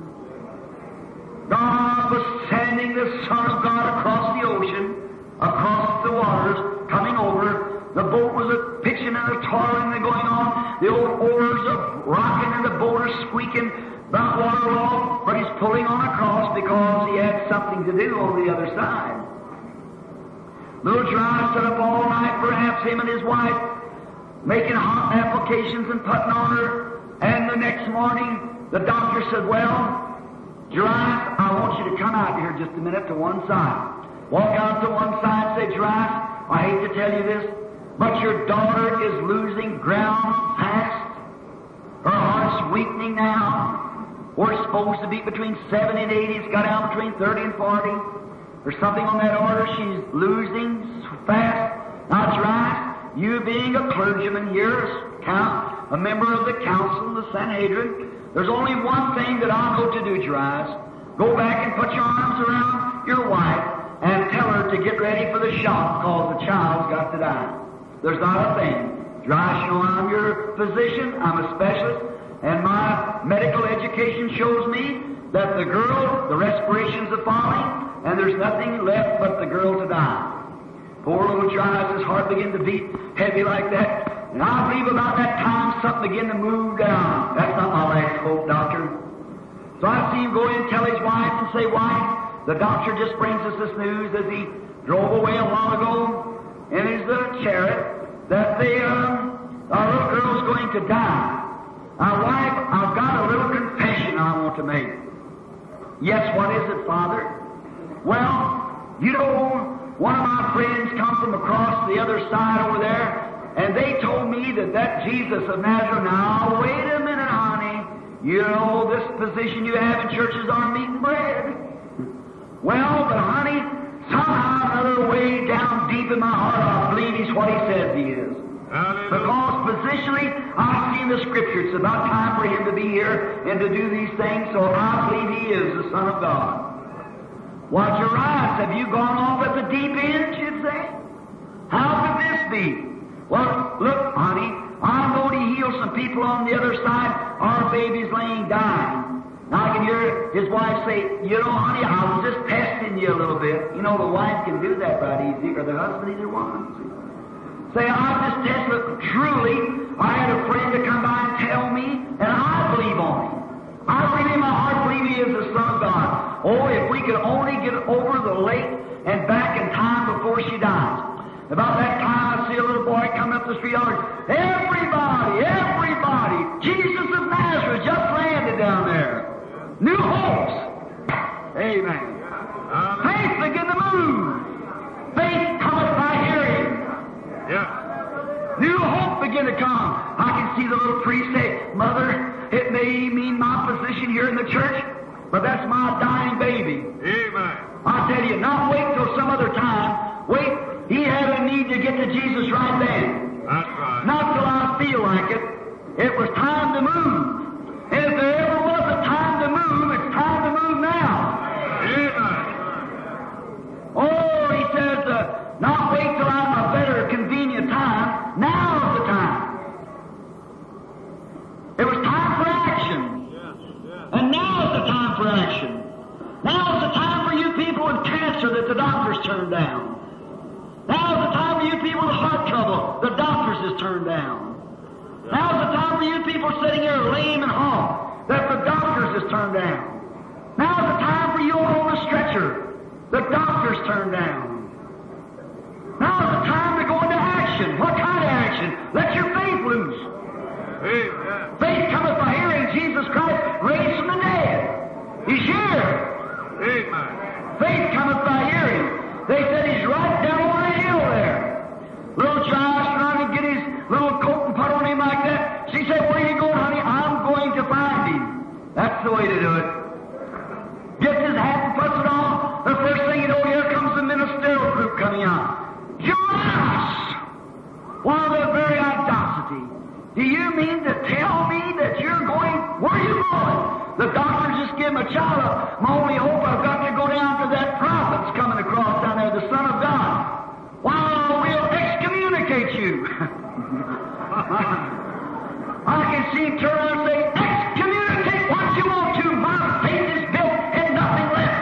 God was sending the Son of God across the ocean, across the waters, coming over. The boat was a pitching and a toiling and going on. The old oars are rocking and the boat is squeaking about waterlogged, but he's pulling on across because he had something to do on the other side. Little Jairus stood up all night, perhaps him and his wife, making hot applications and putting on her. And the next morning, the doctor said, well, Jairus, I want you to come out here just a minute to one side. Walk out to one side and say, Jairus, I hate to tell you this, but your daughter is losing ground fast. Her heart's weakening now. We're supposed to be between seventy and eighty. It's got out between thirty and forty. There's something on that order. She's losing fast. Now, Jairus, you being a clergyman here, a member of the council, the Sanhedrin, there's only one thing that I know to do, Jairus. Go back and put your arms around your wife and tell her to get ready for the shot because the child's got to die. There's not a thing. Jairus, you know, I'm your physician, I'm a specialist, and my medical education shows me that the girl, the respirations are falling, and there's nothing left but the girl to die. Poor little Jairus, his heart began to beat heavy like that. And I believe about that time something began to move down. That's not my last hope, doctor. So I see him go in and tell his wife and say, wife, the doctor just brings us this news as he drove away a while ago in his little chariot that the, um, our little girl's going to die. Now, wife, I've got a little confession I want to make. Yes, what is it, Father? Well, you know, one of my friends come from across the other side over there, and they told me that that Jesus of Nazareth, now, wait a minute, honey, you know, this position you have in churches on meat and bread. Well, but honey, somehow another way down deep in my heart, I believe he's what he says he is. Hallelujah. Because positionally, I see in the Scripture, it's about time for him to be here and to do these things, so I believe he is the Son of God. Watch your eyes. Have you gone off at the deep end, you'd say? How could this be? Well, look, honey, I'm going to heal some people on the other side. Our baby's laying dying. Now I can hear his wife say, you know, honey, I was just testing you a little bit. You know, the wife can do that right easy, or the husband, either one. Say, I was just testing, but truly, I had a friend to come by and tell me, and I believe on him. I really in my heart believe he is the Son of God. Oh, if we could only get over the lake and back in time before she dies. About that time, I see a little boy coming up the street yard. Everybody, everybody, Jesus of Nazareth just landed down there. New hopes. Amen. Um, Faith begin to move. Faith cometh by hearing. Yeah. New hope begin to come. I can see the little priest say, Mother, it may mean my position here in the church, but that's my dying baby. Amen. I tell you, not wait till some other time. Wait. He had a need to get to Jesus right then. That's right. Not till I feel like it. It was time to move. And if there ever was a time to move, it's time to move now. Amen. Oh, he says, uh, not wait till I'm a better, convenient time. Now's the time. It was time for action. Yeah, yeah. And now's the time for action. Now's the time for you people with cancer that the doctors turned down. Now's the time for you people with heart trouble the doctors has turned down. for you people sitting here lame and halt that the doctors has turned down. Now's the time for you on the stretcher. The doctors turned down. Now's the time to go into action. What kind of action? Let your faith loose. Amen. Faith cometh by hearing Jesus Christ raised from the dead. He's here. Amen. Faith cometh by hearing. They said he's right down on the hill there. Little Josh trying to get his little coat and put on him like that. She said, where are you going, honey? I'm going to find him. That's the way to do it. Gets his hat and puts it on. The first thing you know, here comes the ministerial group coming out. Josh! Why, the very audacity. Do you mean to tell me that you're going, where are you going? The doctor just gave him a child up. My only hope, I've got to go down to that prophet's coming across down there, the Son of God. Well, we'll excommunicate you. I can see him turn around and say, excommunicate what you want to. My faith is built in nothing less.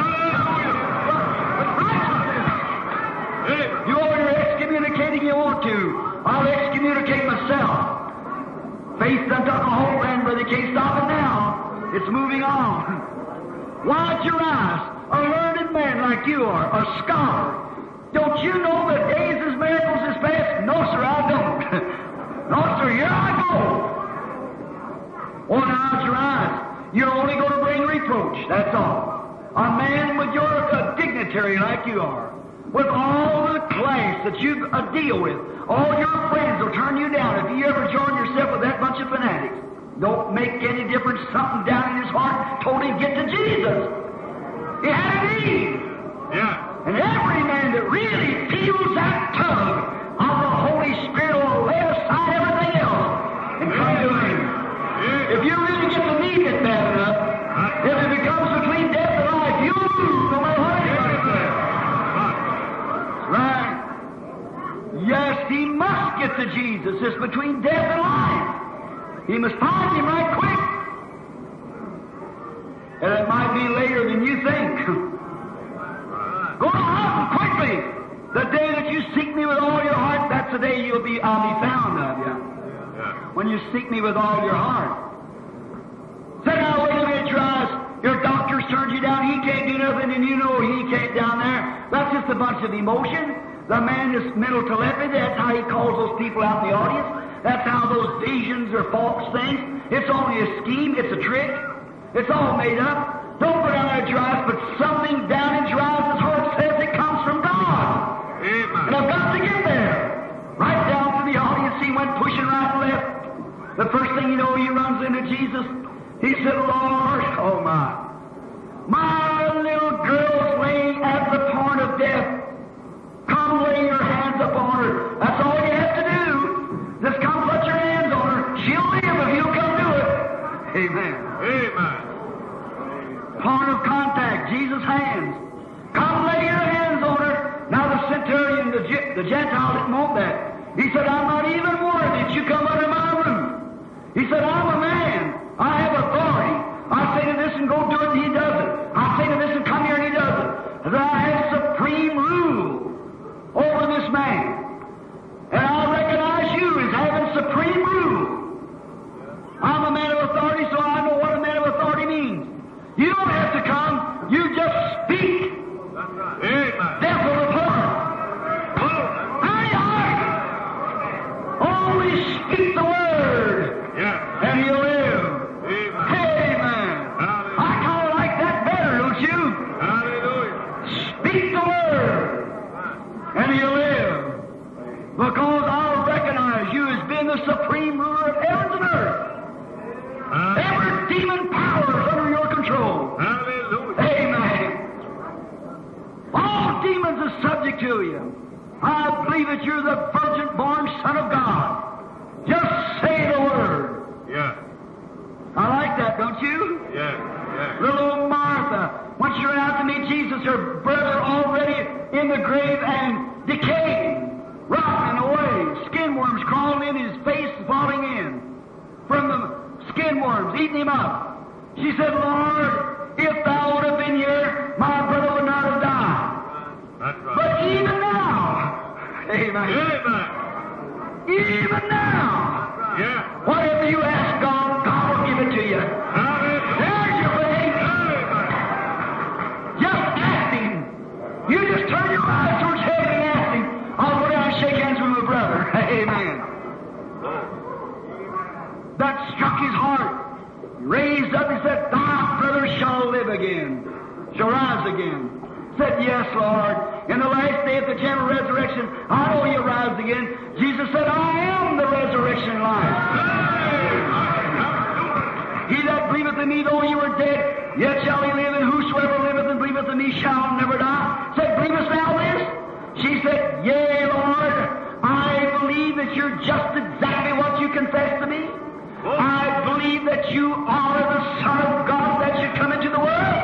You over here excommunicating you want to. I'll excommunicate myself. Faith done took a hold then, brother. You can't stop it now. It's moving on. Wide your eyes. A learned man like you are, a scholar. Don't you know the days his miracles is past? No, sir, I don't. No, sir, here I go. Oh, now out your eyes. You're only going to bring reproach, that's all. A man with your a dignitary like you are, with all the class that you uh, deal with, all your friends will turn you down if you ever join yourself with that bunch of fanatics. Don't make any difference. Something down in his heart told him get to Jesus. He had a need. Yeah. And every man that really feels that tug of the Holy Spirit will lay aside everything else and come to Him. If you really get to need it bad enough, if it becomes between death and life, you'll lose no matter what anybody says. Right? Yes, he must get to Jesus. It's between death and life. He must find Him right quick. And it might be later than you think. Go on quickly. The day that you seek me with all your heart, that's the day you'll be, I'll be found of you. Yeah. When you seek me with all your heart. Say now, wait a minute, your eyes. Your doctor's turned you down. He can't do nothing, and you know he can't down there. That's just a bunch of emotion. The man is mental telepathy. That's how he calls those people out in the audience. That's how those visions are false things. It's only a scheme. It's a trick. It's all made up. Don't put down there your eyes, but something down in your eyes' heart says it comes from God. Amen. And I've got to get there. Right down to the audience, he went pushing right and left. The first thing you know, he runs into Jesus. He said, Lord, oh my, my little girl's laying at the point of death. Come lay your hands upon her. That's all you have to do. Just come put your hands on her. She'll live if you'll come do it. Amen. Amen. Point of contact, Jesus' hands. Come lay your hands on her. Now the centurion, the, the Gentile, didn't want that. He said, I'm not even worthy that you come under my roof. He said, I'm a man. I have authority. I say to this and go do it, and he does it. I say to this and come here, and he does it. That I have supreme rule over this man. And I recognize you as having supreme rule. I'm a man of authority, so I know what a man of authority means. You don't have to come. You just speak. Amen. Death will report. There you are. Only speak the word, Yeah. and you'll live. Amen. Amen. Hallelujah. I kind of like that better, don't you? Hallelujah. Speak the word, and you'll live. Because I'll recognize you as being the supreme ruler of heavens and earth. Every demon power is under your control. Hallelujah. Amen. All demons are subject to you. I believe that you're the virgin-born Son of God. Just say the word. Yeah. I like that, don't you? Yeah. Yeah. Little Martha, when she ran out to meet Jesus, her brother already in the grave and decaying, rotting away, skin worms crawling in his face, falling in from the skin worms, eating him up. She said, Lord, if thou would have been here, my brother would not have died. That's right. But even now, amen, Amen. Even now. Yeah. Whatever you ask God, God will give it to you. Hallelujah. There's your faith. Hallelujah. Just ask Him. You just turn your eyes towards heaven and ask Him. I'll go down and shake hands with my brother. Amen. That struck his heart. He raised up and said, thy brother shall live again, shall rise again. Said, yes, Lord. In the last day of the general resurrection, I know you'll rise again. Jesus said, I am the resurrection and life. He that believeth in me, though you are dead, yet shall he live, and whosoever liveth and believeth in me shall never die. Said, believest thou this? She said, yea, Lord. I believe that you're just exactly what you confess to me. I believe that you are the Son of God that should come into the world.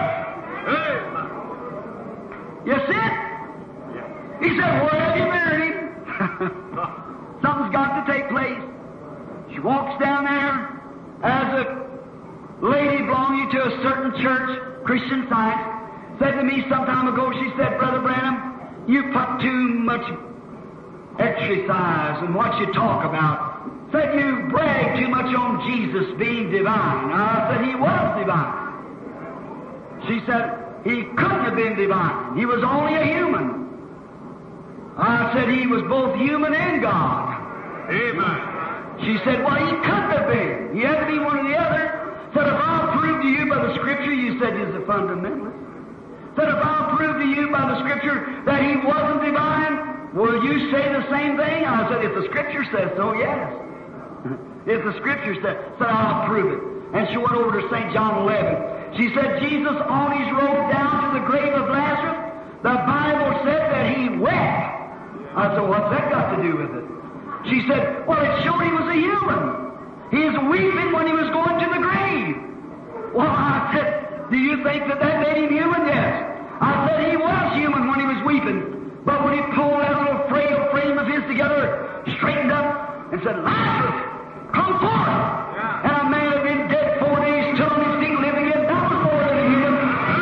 You see it? He said, where have you married him? Something's got to take place. She walks down there as a lady belonging to a certain church, Christian Science, said to me some time ago, she said, Brother Branham, you put too much exercise in what you talk about. Said you brag too much on Jesus being divine. I said he was divine. She said he couldn't have been divine. He was only a human. I said he was both human and God. Amen. She said, well, he couldn't have been. He had to be one or the other. Said, if I'll prove to you by the Scripture, you said he's a fundamentalist. Said, if I'll prove to you by the Scripture that he wasn't divine, will you say the same thing? I said, if the Scripture says so, yes. If the Scripture says, said, I'll prove it. And she went over to Saint John eleven. She said, Jesus on his road down to the grave of Lazarus, the Bible said that he wept. I said, what's that got to do with it? She said, well, it showed he was a human. He was weeping when he was going to the grave. Well, I said, do you think that that made him human? Yes. I said he was human when he was weeping. But when he pulled that little frail frame of his together, straightened up, and said, Lazarus, come forth. Yeah. And a man had been dead four days, still on his feet, living again. That was more than a human.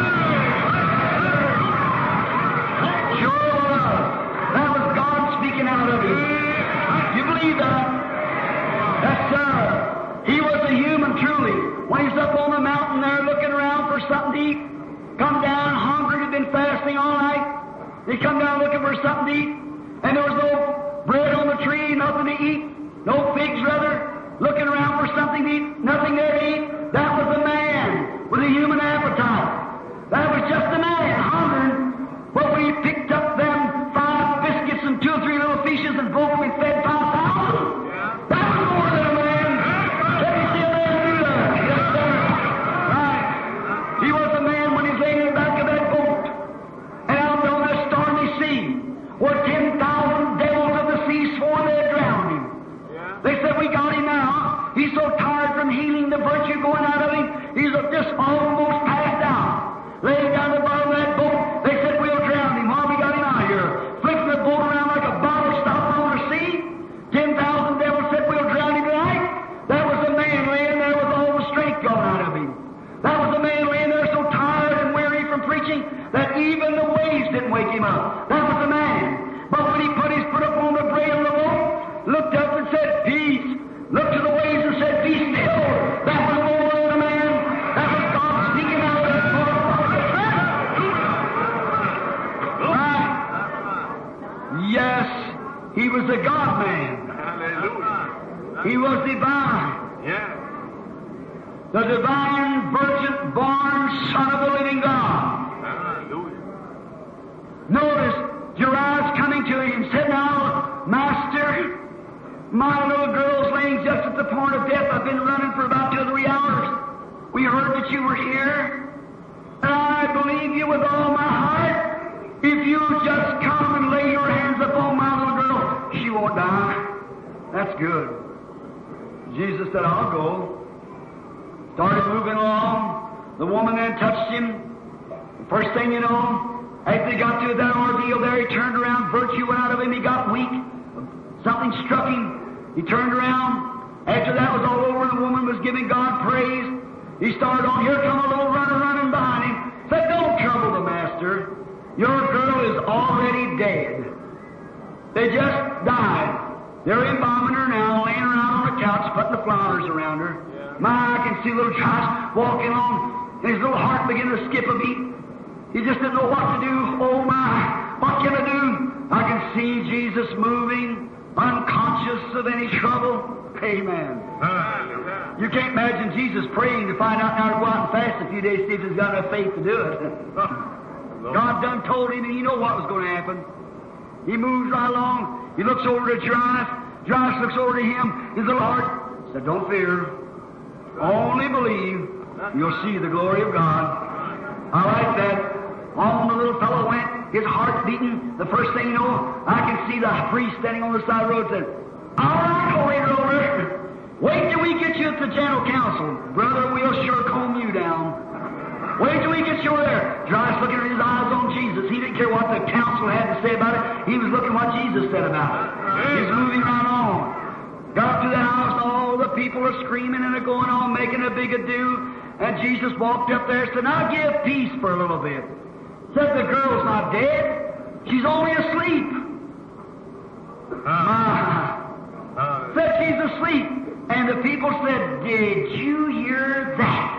Sure was. That was God speaking out of him. You believe that? Yes, sir. He was a human, truly. When he's up on the mountain there looking around for something to eat, come down hungry, he'd been fasting all night. He come down looking for something to eat, and there was no bread on the tree, nothing to eat. No figs, rather, looking around for something to eat, nothing there to eat. That was a man with a human appetite. That was just a man, hungry. But when he picked up them five biscuits and two or three little fishes and broke them and fed five thousand, that was more than a man. Let me see a man do that. Yes, sir. Right. He was a man when he's laying in the back of that boat. And out there on that stormy sea, where ten thousand devils of the sea swore they'd drown him. They said, we got him now. He's so tired from healing, the virtue going out of him, he's just almost passed out. Laying down the bottom of that boat, they said, we'll drown him. Why we got him out here? Flicking the boat around like a bottle stopper on the sea. Ten thousand devils said, we'll drown him tonight. That was a man laying there with all the strength gone out of him. That was a man laying there so tired and weary from preaching that even the waves didn't wake him up. That was a man. But when he put his foot up on the brail of the boat, looked up and said, peace. Looked to the waves and said, be still. That was more than a man. That was God speaking out of his book. Right. Yes, he was a God-man. Hallelujah. He was divine. Yeah. The divine, virgin-born Son of the living God. Hallelujah. Notice, Jairus coming to him said, now, Master, my little girl's laying just at the point of death. I've been running for about two or three hours. We heard that you were here, and I believe you with all my heart. If you just come and lay your hands upon my little girl, she won't die. That's good. Jesus said, I'll go. Started moving along. The woman then touched him. The first thing you know, after he got through that ordeal there, he turned around, virtue went out of him, he got weak. Something struck him. He turned around. After that was all over, the woman was giving God praise. He started on. Here come a little runner running behind him. Said, don't trouble the master. Your girl is already dead. They just died. They're embalming her now, laying her out on the couch, putting the flowers around her. Yeah. My, I can see little Josh walking on, and his little heart beginning to skip a beat. He just didn't know what to do. Oh my, what can I do? I can see Jesus moving, unconscious of any trouble. Amen. Hallelujah. You can't imagine Jesus praying to find out now to go out and fast a few days, see if he's got enough faith to do it. God done told him, and he knew what was going to happen. He moves right along. He looks over to Jairus. Jairus looks over to him. His little heart said, don't fear. Only believe. You'll see the glory of God. I like that. On the little fellow went, his heart beating. The first thing you know, I can see the priest standing on the side of the road said, all right, Holy Roller, wait till we get you at the general council. Brother, we'll sure comb you down. Wait till we get you over there. Jairus looking at his eyes on Jesus. He didn't care what the council had to say about it. He was looking what Jesus said about it. He's moving right on. Got to the house, all the people are screaming and are going on, making a big ado. And Jesus walked up there and said, now give peace for a little bit. Said the girl's not dead. She's only asleep. My. Said she's asleep. And the people said, did you hear that?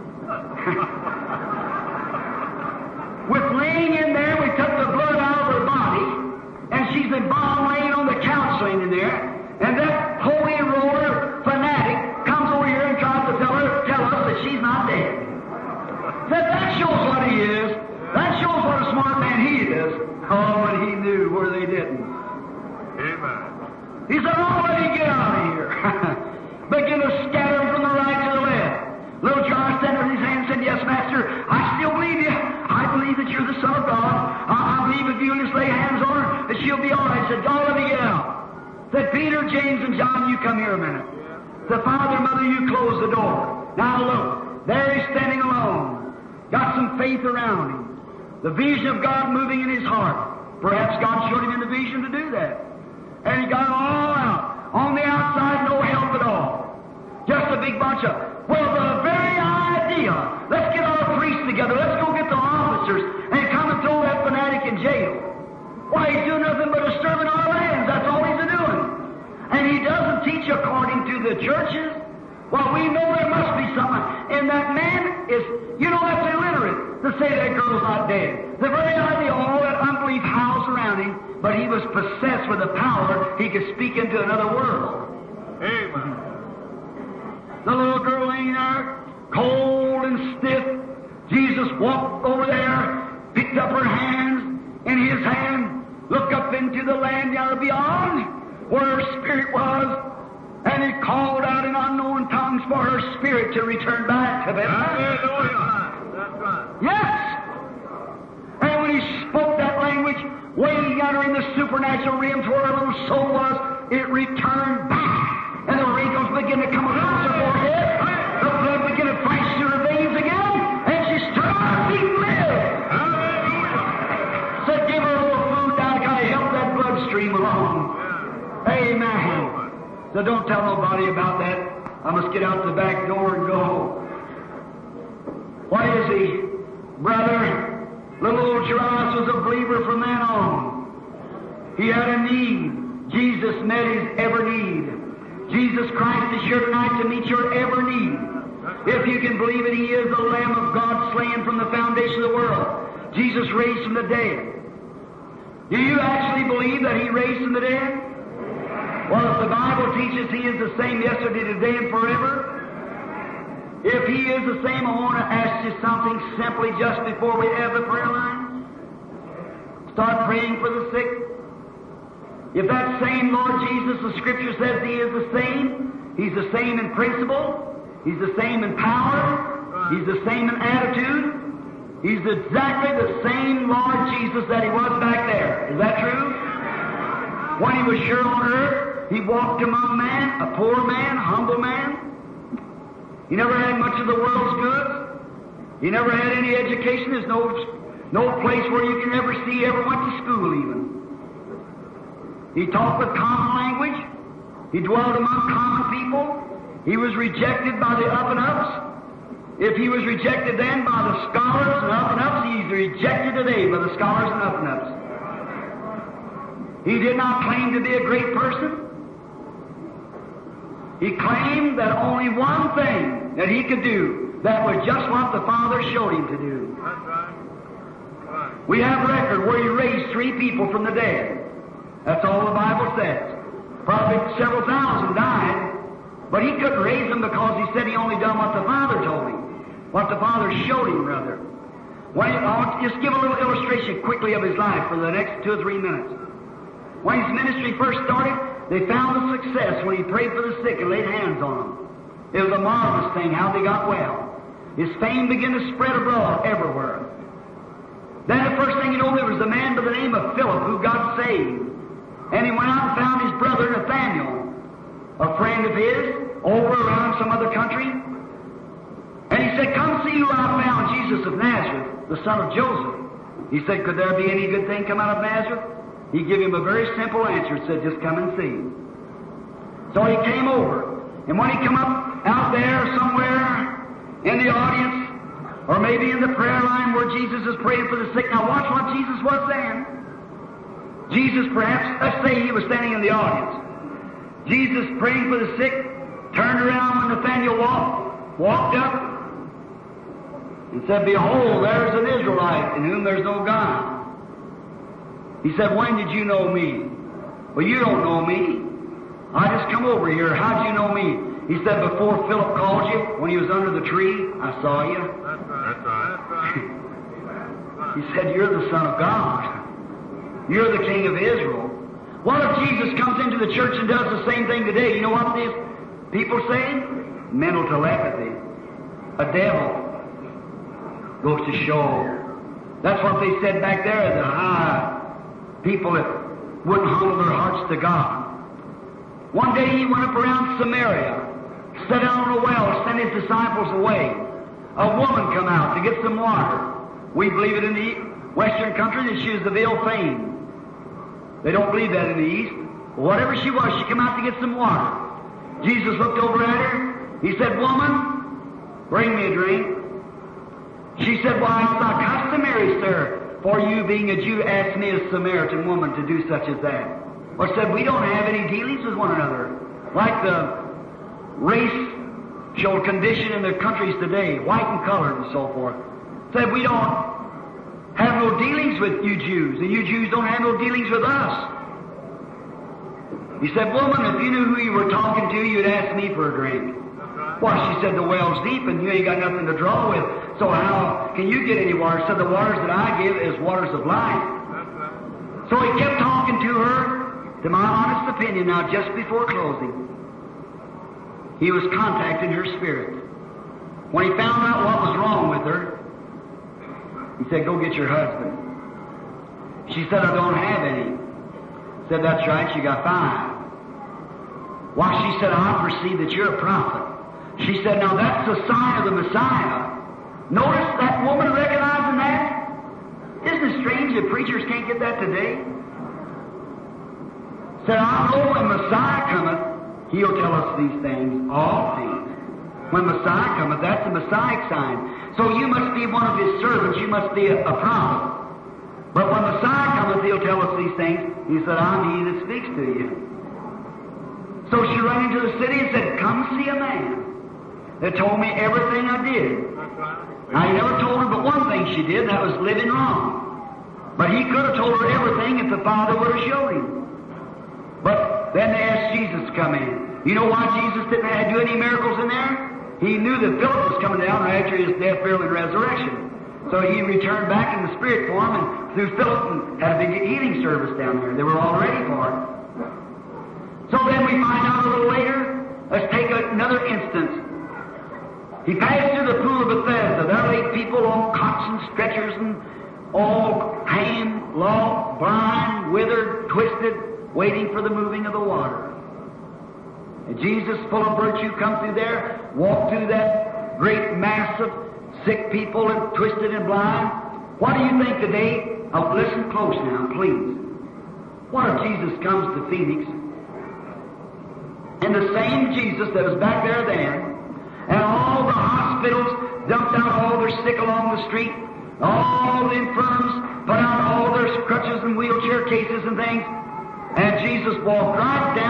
With laying in there, we took the blood out of her body, and she's embalmed laying on the couch laying in there, and that holy roller fanatic comes over here and tries to tell her, tell us that she's not dead. Said that shows what he is. That shows what a smart man he is. Oh, but he knew where they didn't. Amen. He said, oh, let me get out of here. Begin to scatter them from the right to the left. Little John standing with his hand and said, yes, Master, I still believe you. I believe that you're the Son of God. I, I believe if you just lay hands on her, that she'll be all right. He said, God, let me get out. Said, Peter, James, and John, you come here a minute. Said, Father, Mother, you close the door. Now look, there he's standing alone. Got some faith around him. The vision of God moving in his heart. Perhaps God showed him in the vision to do that. And he got it all out. On the outside, no help at all. Just a big bunch of, well, the very idea. Let's get our priests together. Let's go get the officers and come and throw that fanatic in jail. Why, he's doing nothing but disturbing our lands. That's all he's doing. And he doesn't teach according to the churches. Well, we know there must be something. And that man is, you know, that's illiterate to say that girl's not dead. The very idea, all that unbelief housed around him, but he was possessed with the power he could speak into another world. Amen. The little girl laying there, cold and stiff. Jesus walked over there, picked up her hands in his hand, looked up into the land down beyond where her spirit was, and he called out in unknown tongues for her spirit to return back to Bethlehem. Hallelujah. That's right. Yes! And when he spoke that language, way out in the supernatural realms where her little soul was, it returned back. And the wrinkles begin to come across her forehead. The blood began to flash through her veins again. And she stood on her feet and lived. Hallelujah. Said, give her a little food down to kind of help that bloodstream along. Yeah. Amen. So don't tell nobody about that. I must get out the back door and go. What is he? Brother, little old Jairus was a believer from then on. He had a need. Jesus met his every need. Jesus Christ is here tonight to meet your every need. If you can believe it, he is the Lamb of God slain from the foundation of the world. Jesus raised from the dead. Do you actually believe that he raised from the dead? Well, if the Bible teaches he is the same yesterday, today, and forever, if he is the same, I want to ask you something simply just before we have the prayer line. Start praying for the sick. If that same Lord Jesus, the Scripture says he is the same, he's the same in principle, he's the same in power, he's the same in attitude, he's exactly the same Lord Jesus that he was back there. Is that true? When he was here on earth, he walked among man, a poor man, a humble man. He never had much of the world's goods. He never had any education. There's no, no place where you can ever see he ever went to school even. He talked with common language. He dwelt among common people. He was rejected by the up and ups. If he was rejected then by the scholars and up and ups, he's rejected today by the scholars and up and ups. He did not claim to be a great person. He claimed that only one thing that he could do, that was just what the Father showed him to do. That's right. Right. We have record where he raised three people from the dead. That's all the Bible says. Probably several thousand died, but he couldn't raise them because he said he only done what the Father told him, what the Father showed him, rather. When he, I'll just give a little illustration quickly of his life for the next two or three minutes. When his ministry first started, they found the success when he prayed for the sick and laid hands on them. It was a marvelous thing how they got well. His fame began to spread abroad everywhere. Then the first thing you know, there was a man by the name of Philip who got saved. And he went out and found his brother Nathaniel, a friend of his, over around some other country. And he said, come see who I found, Jesus of Nazareth, the son of Joseph. He said, could there be any good thing come out of Nazareth? He gave him a very simple answer. Said, just come and see. So he came over. And when he come up out there somewhere in the audience, or maybe in the prayer line where Jesus is praying for the sick. Now watch what Jesus was saying. Jesus perhaps, let's say he was standing in the audience. Jesus praying for the sick, turned around when Nathaniel walked, walked up, and said, behold, there's an Israelite in whom there's no God. He said, when did you know me? Well, you don't know me. I just come over here. How'd you know me? He said, before Philip called you, when he was under the tree, I saw you. That's right. That's right. That's right. He said, you're the Son of God. You're the King of Israel. What if Jesus comes into the church and does the same thing today? You know what these people say? Mental telepathy. A devil. Goes to show. That's what they said back there, the high people that wouldn't humble their hearts to God. One day he went up around Samaria, sat down on a well, sent his disciples away. A woman come out to get some water. We believe it in the Western country that she was of ill fame. They don't believe that in the East. Whatever she was, she came out to get some water. Jesus looked over at her. He said, woman, bring me a drink. She said, why, it's not customary, sir, for you being a Jew, ask me, a Samaritan woman, to do such as that. Or said, we don't have any dealings with one another. Like the race showed condition in the countries today, white and colored and so forth. Said, we don't have no dealings with you Jews, and you Jews don't have no dealings with us. He said, woman, if you knew who you were talking to, you'd ask me for a drink. Why, she said, the well's deep and you ain't got nothing to draw with, so how can you get any water? Said, the waters that I give is waters of life. So he kept talking to her, to my honest opinion now, just before closing. He was contacting her spirit. When he found out what was wrong with her, he said, go get your husband. She said, I don't have any. Said, that's right, you got five. Why, she said, I perceive that you're a prophet. She said, now that's the sign of the Messiah. Notice that woman recognizing that? Isn't it strange that preachers can't get that today? Said, I know when Messiah cometh, he'll tell us these things, all things. When Messiah cometh, that's the Messiah sign. So you must be one of his servants, you must be a, a prophet. But when Messiah cometh, he'll tell us these things. He said, I'm he that speaks to you. So she ran into the city and said, come see a man that told me everything I did. Now, he never told her but one thing she did, and that was living wrong. But he could have told her everything if the Father would have showed him. But then they asked Jesus to come in. You know why Jesus didn't have to do any miracles in there? He knew that Philip was coming down after his death, burial, and resurrection. So he returned back in the spirit form and through Philip and had a big healing service down there. They were all ready for it. So then we find out a little later, let's take another instance. He passed through the pool of Bethesda. There lay people on cots and stretchers and all hanging, lost, blind, withered, twisted, waiting for the moving of the water. And Jesus, full of virtue, come through there, walked through that great mass of sick people and twisted and blind. What do you think today? Oh, listen close now, please. What if Jesus comes to Phoenix, and the same Jesus that was back there then, and all the hospitals dumped out all their sick along the street, all the infirms put out all their crutches and wheelchair cases and things, and Jesus walked right down through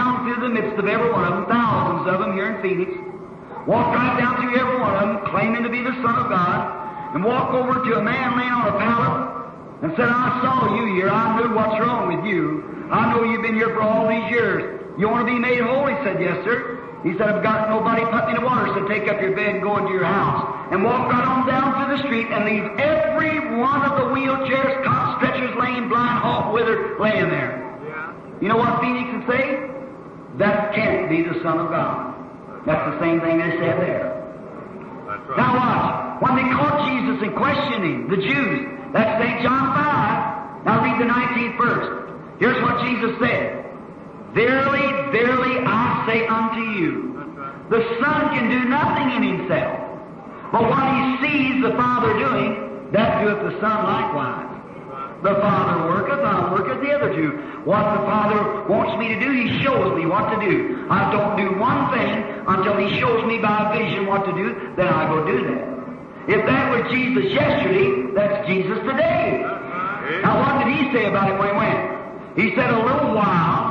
the midst of every one of them, thousands of them here in Phoenix, walked right down through every one of them, claiming to be the Son of God, and walked over to a man laying on a pallet and said, I saw you here. I knew what's wrong with you. I know you've been here for all these years. You want to be made whole? He said, yes, sir. He said, I've got nobody put me in the water, so take up your bed and go into your house. And walk right on down through the street and leave every one of the wheelchairs, cot stretchers, lame, blind, halt, withered, laying there. Yeah. You know what Phoenix would say? That can't be the Son of God. That's the same thing they said there. That's right. Now watch. When they caught Jesus and questioned him, the Jews, that's Saint John five. Now read the nineteenth verse. Here's what Jesus said. Verily, verily, I say unto you, the Son can do nothing in himself. But what he sees the Father doing, that doeth the Son likewise. The Father worketh, I worketh the other two. What the Father wants me to do, he shows me what to do. I don't do one thing until he shows me by vision what to do, then I go do that. If that was Jesus yesterday, that's Jesus today. Now what did he say about it when he went? He said, a little while,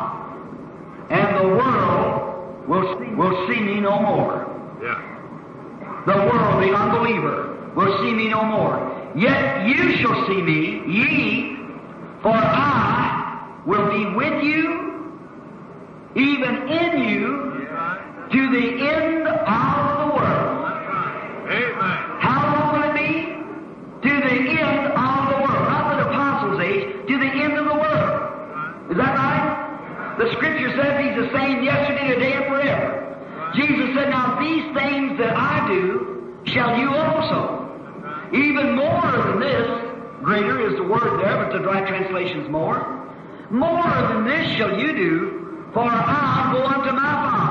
and the world will see, will see me no more. Yeah. The world, the unbeliever, will see me no more. Yet you shall see me, ye, for I will be with you, even in you, to the end of the world. Amen. How long will it be? To the end of the world. Not the apostles' age, to the end of the world. Is that right? The Scripture says He's the same yesterday, today, and forever. Jesus said, now these things that I do, shall you also. Even more than this, greater is the word there, but the right translation's more. More than this shall you do, for I go unto my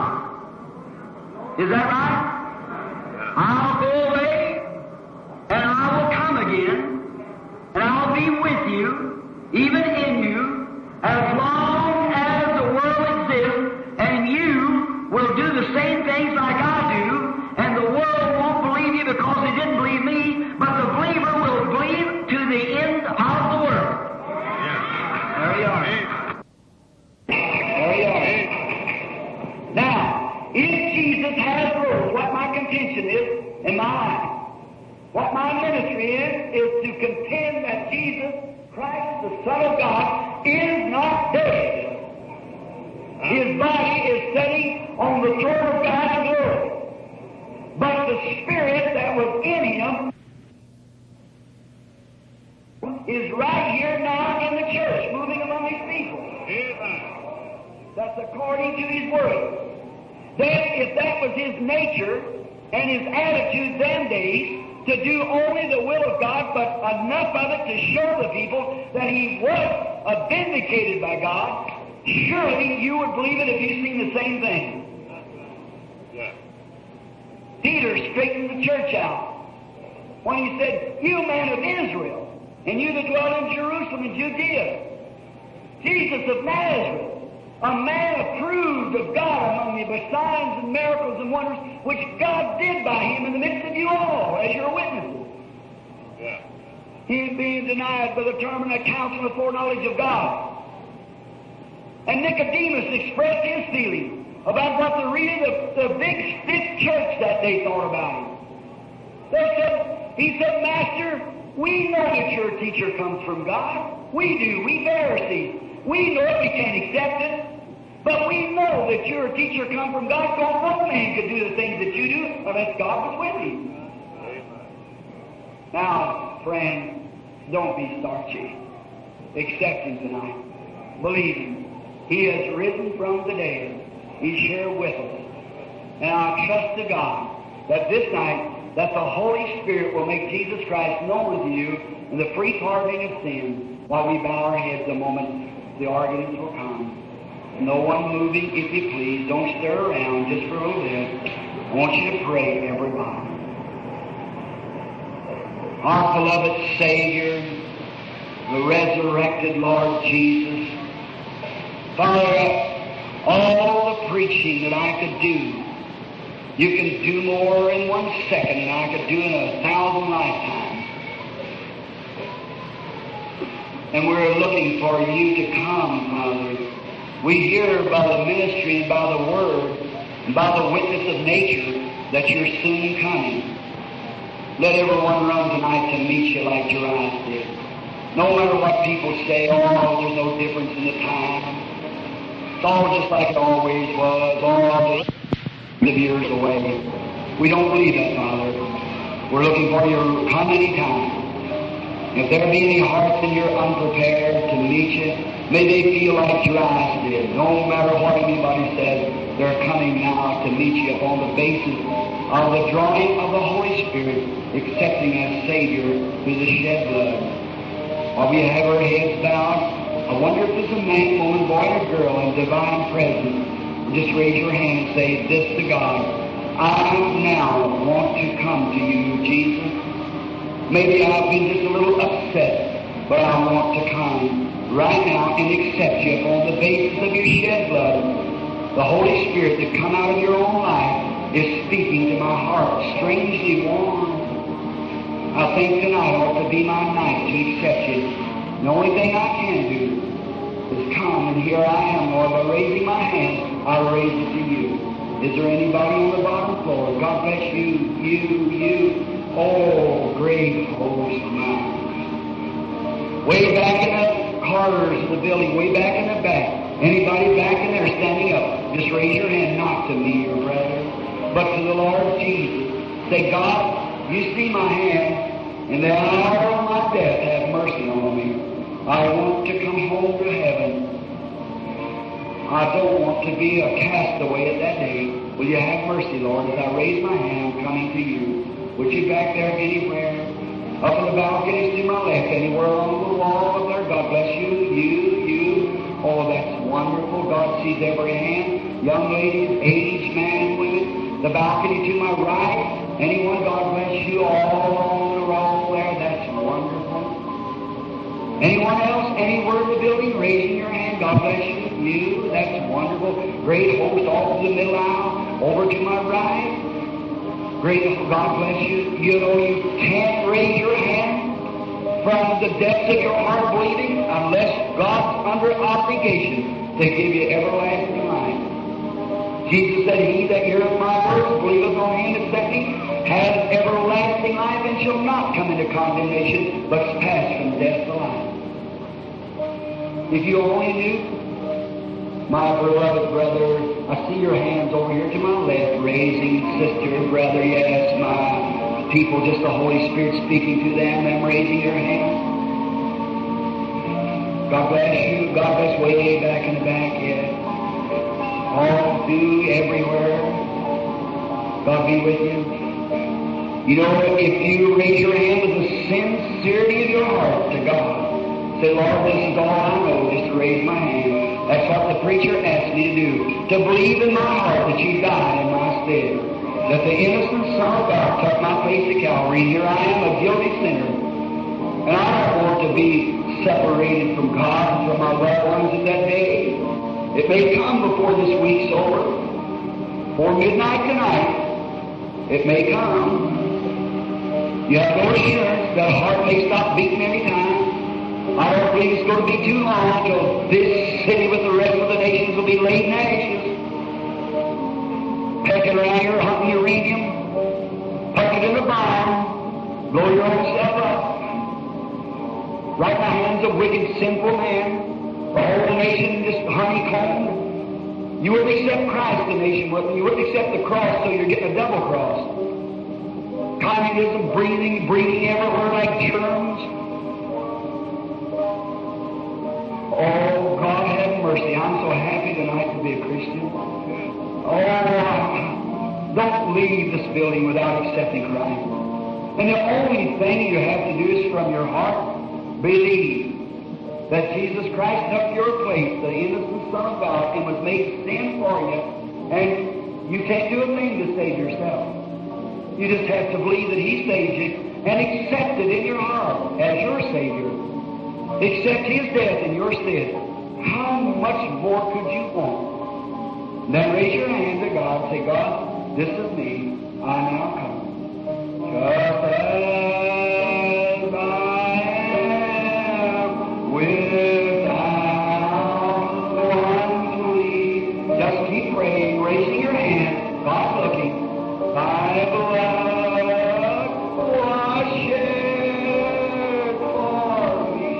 Father. Is that right? I'll go away, and I will come again, and I'll be with you, even in you, as long as the world exists, and you will do the same things like I do, and the world won't believe you because they didn't believe me, but the believer will believe to the end of the world. There you are. There you are. Now, if Jesus has rules, what my contention is in my life, what my ministry is, is to contend that Jesus Christ, the Son of God, is not dead. His body is sitting on the throne of God in glory. But the Spirit that was in Him is right here now in the church, moving among His people. That's according to His Word. Then, if that was His nature and His attitude them days, to do only the will of God, but enough of it to show the people that He was vindicated by God, surely you would believe it if you seen the same thing. Yeah. Peter straightened the church out when he said, you men of Israel, and you that dwell in Jerusalem and Judea, Jesus of Nazareth, a man approved of God among you by signs and miracles and wonders, which God did by Him in the midst of you all, as your witnesses. Yeah. He being denied by the term and the counsel and foreknowledge of God. And Nicodemus expressed his feeling about what the reader, the, the big stiff church that day thought about him. They said, he said, Master, we know that your teacher comes from God. We do, we Pharisees. We know it, we can't accept it. But we know that your teacher comes from God, because no man could do the things that you do unless God was with you. Now, friend, don't be starchy. Accept Him tonight. Believe Him. He has risen from the dead. He's here with us. And I trust to God that this night, that the Holy Spirit will make Jesus Christ known to you and the free pardoning of sin, while we bow our heads a moment, the organist will come. No one moving, if you please. Don't stir around just for a little bit. I want you to pray, everybody. Our beloved Savior, the resurrected Lord Jesus, Father, all the preaching that I could do, you can do more in one second than I could do in a thousand lifetimes. And we're looking for you to come, Father, We hear by the ministry and by the Word and by the witness of nature that you're soon coming. Let everyone run tonight to meet you like Jairus did. No matter what people say, oh, there's no difference in the time. It's all just like it always was, all just the years away. We don't believe that, Father. We're looking for your coming any time. If there be any hearts in here unprepared to meet you, may they feel like Jairus did. No matter what anybody says, they're coming now to meet you upon the basis of the drawing of the Holy Spirit, accepting as Savior through the shed blood. While we have our heads bowed, I wonder if there's a man, woman, boy, or girl in divine presence. Just raise your hand and say this to God. I now want to come to you, Jesus. Maybe I've been just a little upset, but I want to come right now and accept you upon the basis of your shed blood. The Holy Spirit that come out of your own life is speaking to my heart, strangely warm. I think tonight ought to be my night to accept you. The only thing I can do is come, and here I am, Lord, by raising my hand, I raise it to you. Is there anybody on the bottom floor? God bless you, you, you. Oh, great host of mine. Way back in the corners of the building, way back in the back. Anybody back in there standing up, just raise your hand, not to me, your brother, but to the Lord Jesus. Say, God, you see my hand, and the hour of my death, have mercy on me. I want to come home to heaven. I don't want to be a castaway at that day. Will you have mercy, Lord, as I raise my hand, coming to you? Would you back there anywhere? Up in the balconies to my left, anywhere on the wall up there. God bless you, you, you. Oh, that's wonderful. God sees every hand. Young ladies, aged men and women. The balcony to my right. Anyone, God bless you, all along the row there. That's wonderful. Anyone else, anywhere in the building, raising your hand. God bless you, you. That's wonderful. Great host off to the middle aisle, over to my right. Great, God bless you. You know you can't raise your hand from the depths of your heart believing unless God's under obligation to give you everlasting life. Jesus said, he that heareth my words, believeth on him that sent me, has everlasting life and shall not come into condemnation, but is passed from death to life. If you only knew, my beloved brother, I see your hands over here to my left, raising, sister, brother, yes, my people, just the Holy Spirit speaking to them, them raising their hands. God bless you. God bless way back in the back, yes. All through, everywhere. God be with you. You know, if you raise your hand with the sincerity of your heart to God, say, Lord, this is all I know, just to raise my hand. That's what the preacher asked me to do, to believe in my heart that you died in my stead, that the innocent Son of God took my place at Calvary, and here I am, a guilty sinner. And I don't want to be separated from God and from my loved ones in that day. It may come before this week's over, before midnight tonight. It may come. You have no assurance that heart may stop beating any time. I don't believe it's going to be too long until this city with the rest of the nations will be laid in ashes. Pecking around here, hunting uranium, putting it in a bomb, blow your own self up. Right in the hands of wicked, sinful men, the whole nation just honeycombed. You wouldn't accept Christ, the nation wouldn't. You wouldn't accept the cross, so you're getting a double cross. Communism breathing, breeding everywhere like germs. Oh, God have mercy. I'm so happy tonight to be a Christian. Oh, don't leave this building without accepting Christ. And the only thing you have to do is from your heart believe that Jesus Christ took your place, the innocent Son of God, and was made sin for you. And you can't do a thing to save yourself. You just have to believe that He saved you and accept it in your heart as your Savior. Accept His death in your stead. How much more could you want? Then raise your hand to God and say, God, this is me. I now come. Just as I am without one Just keep praying, raising your hand, God looking. Thy blood was shed for me,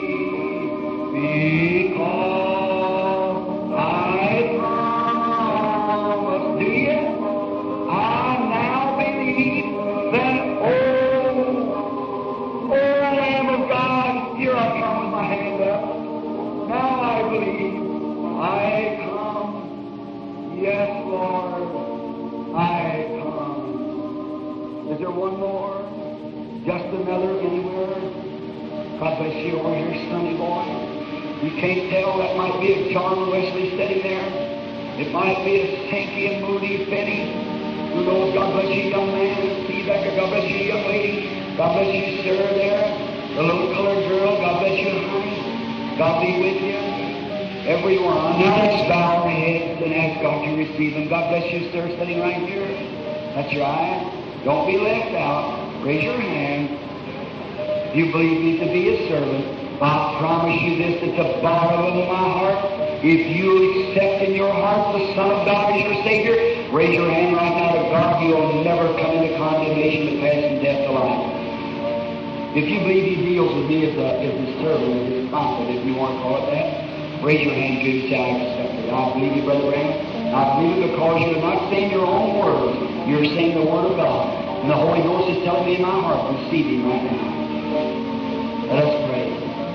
because I promised. Do you? I now believe that, oh, oh, Lamb of God, here I come with my hand up. Now I believe. I come. Yes, Lord, I come. Is there one more? Just another anywhere? God bless you over here, sonny boy. You can't tell. That might be a John Wesley sitting there. It might be a Sankey and Moody Finney. Who knows? God bless you, young man. Steve Becker. God bless you, young lady. God bless you, sir, there. The little colored girl. God bless you, honey. God be with you. Everyone. Now let's bow our heads and ask God to receive them. God bless you, sir, sitting right here. That's right. Don't be left out. Raise your hand. If you believe me to be a servant, I promise you this at the bottom of my heart. If you accept in your heart the Son of God as your Savior, raise your hand right now to God. You'll never come into condemnation but pass from death to life. If you believe He deals with me as a, as a servant, as a prophet, if you want to call it that, raise your hand to you, say, I accept it. I believe you, Brother Branham. I believe it because you're not saying your own words. You're saying the Word of God. And the Holy Ghost is telling me in my heart, receive Him right now. Let us pray.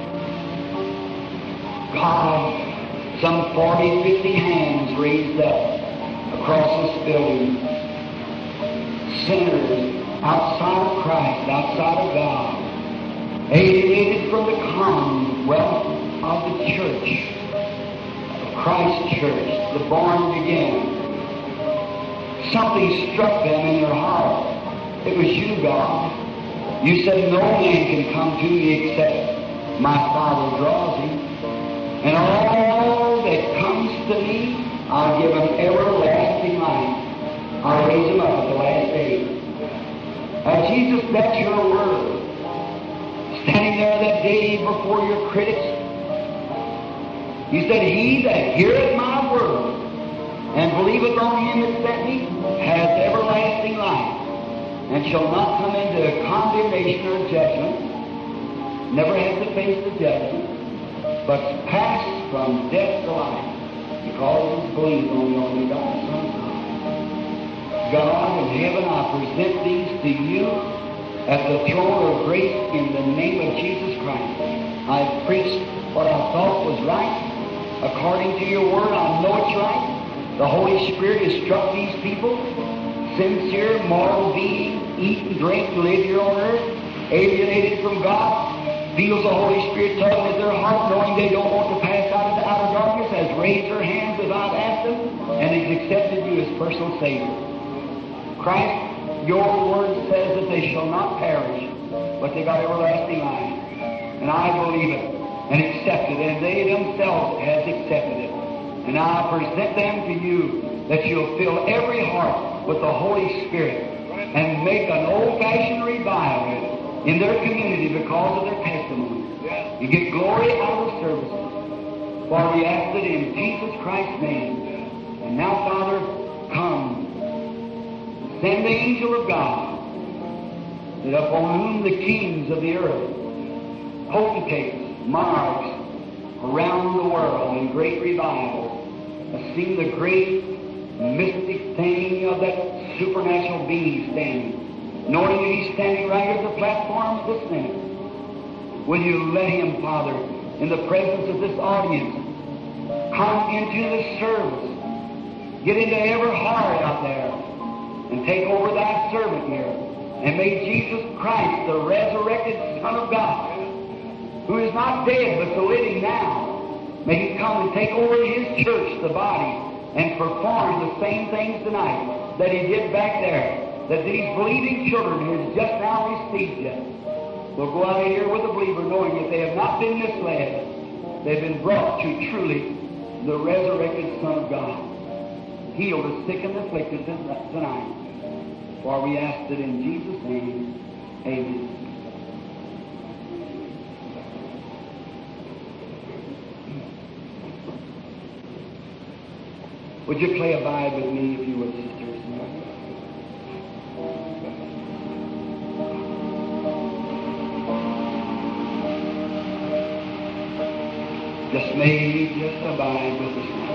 God, some forty, fifty hands raised up across this building. Sinners outside of Christ, outside of God, alienated from the commonwealth of the church, of Christ's church, the born again. Something struck them in their heart. It was you, God. You said no man can come to me except my Father draws him. And all that comes to me, I'll give him everlasting life. I'll raise him up at the last day. Uh, Jesus, that's your word. Standing there that day before your critics, you said, He that heareth my word and believeth on Him that sent me has everlasting life, and shall not come into condemnation or judgment, never has to face the judgment, but pass from death to life, because He believes on the only God, Son of God. God in heaven, I present these to you at the throne of grace in the name of Jesus Christ. I preached what I thought was right. According to your word, I know it's right. The Holy Spirit has struck these people, sincere, moral beings, eat and drink, live here on earth, alienated from God, feels the Holy Spirit tugging at their heart, knowing they don't want to pass out into outer darkness, has raised their hands as I've asked them, and has accepted you as personal Savior. Christ, your word says that they shall not perish, but they got everlasting life. And I believe it and accept it, and they themselves have accepted it. And I present them to you, that you'll fill every heart with the Holy Spirit and make an old-fashioned revival in their community because of their testimony. You get glory out of the services. For we ask it in Jesus Christ's name. And now, Father, come. Send the angel of God, that upon whom the kings of the earth, potentates, monarchs around the world in great revival, have seen the great mystic thing of that supernatural being standing, knowing that He's standing right at the platform this minute. Will you let Him, Father, in the presence of this audience, come into the service, get into every heart out there, and take over thy servant here. And may Jesus Christ, the resurrected Son of God, who is not dead but the living now, may He come and take over His church, the body, and perform the same things tonight that He did back there, that these believing children who has just now received you will go out of here with a believer, knowing that they have not been misled. They've been brought to truly the resurrected Son of God. Heal the sick and afflicted tonight. For we ask it in Jesus' name. Amen. Would you play Abide with me, if you would, sisters? Just maybe just abide with us now.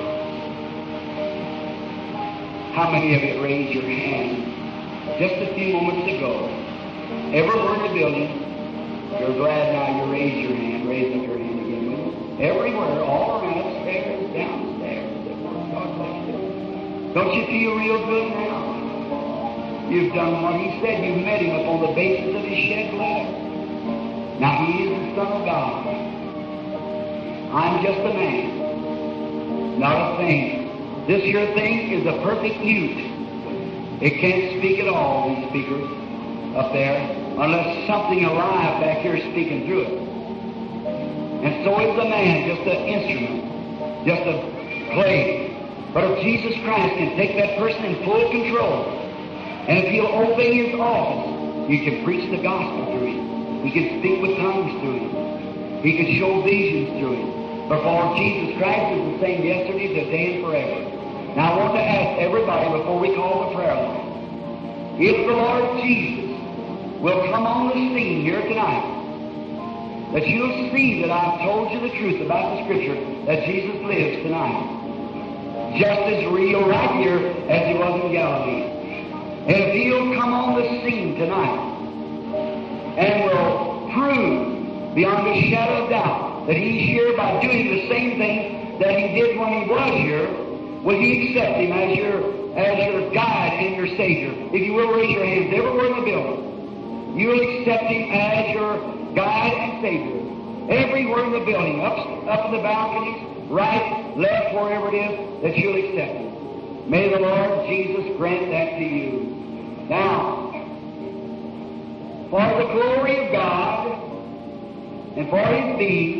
How many of you raised your hand just a few moments ago? Everywhere in the building, you're glad now you raised your hand. Raise up your hand again, will you? Everywhere, all around, upstairs, downstairs. God bless you. Don't you feel real good now? You've done what He said. You've met Him upon the basis of His shed blood. Now He is the Son of God. I'm just a man, not a thing. This here thing is a perfect mute. It can't speak at all, these speakers up there, unless something alive back here is speaking through it. And so is the man, just an instrument, just a play. But if Jesus Christ can take that person in full control, and if He'll obey His office, He can preach the gospel through Him. He can speak with tongues through Him. He can show visions through Him. Before Jesus Christ is the same yesterday, today, and forever. Now I want to ask everybody before we call the prayer line, if the Lord Jesus will come on the scene here tonight, that you'll see that I've told you the truth about the Scripture, that Jesus lives tonight, just as real right here as He was in Galilee. And if He'll come on the scene tonight and will prove beyond a shadow of doubt that He's here by doing the same thing that He did when He was here, will you accept Him as your as your guide and your Savior? If you will, raise your hands everywhere in the building. You will accept Him as your guide and Savior. Everywhere in the building, up, up in the balconies, right, left, wherever it is, that you'll accept Him. May the Lord Jesus grant that to you. Now, for the glory of God and for His being,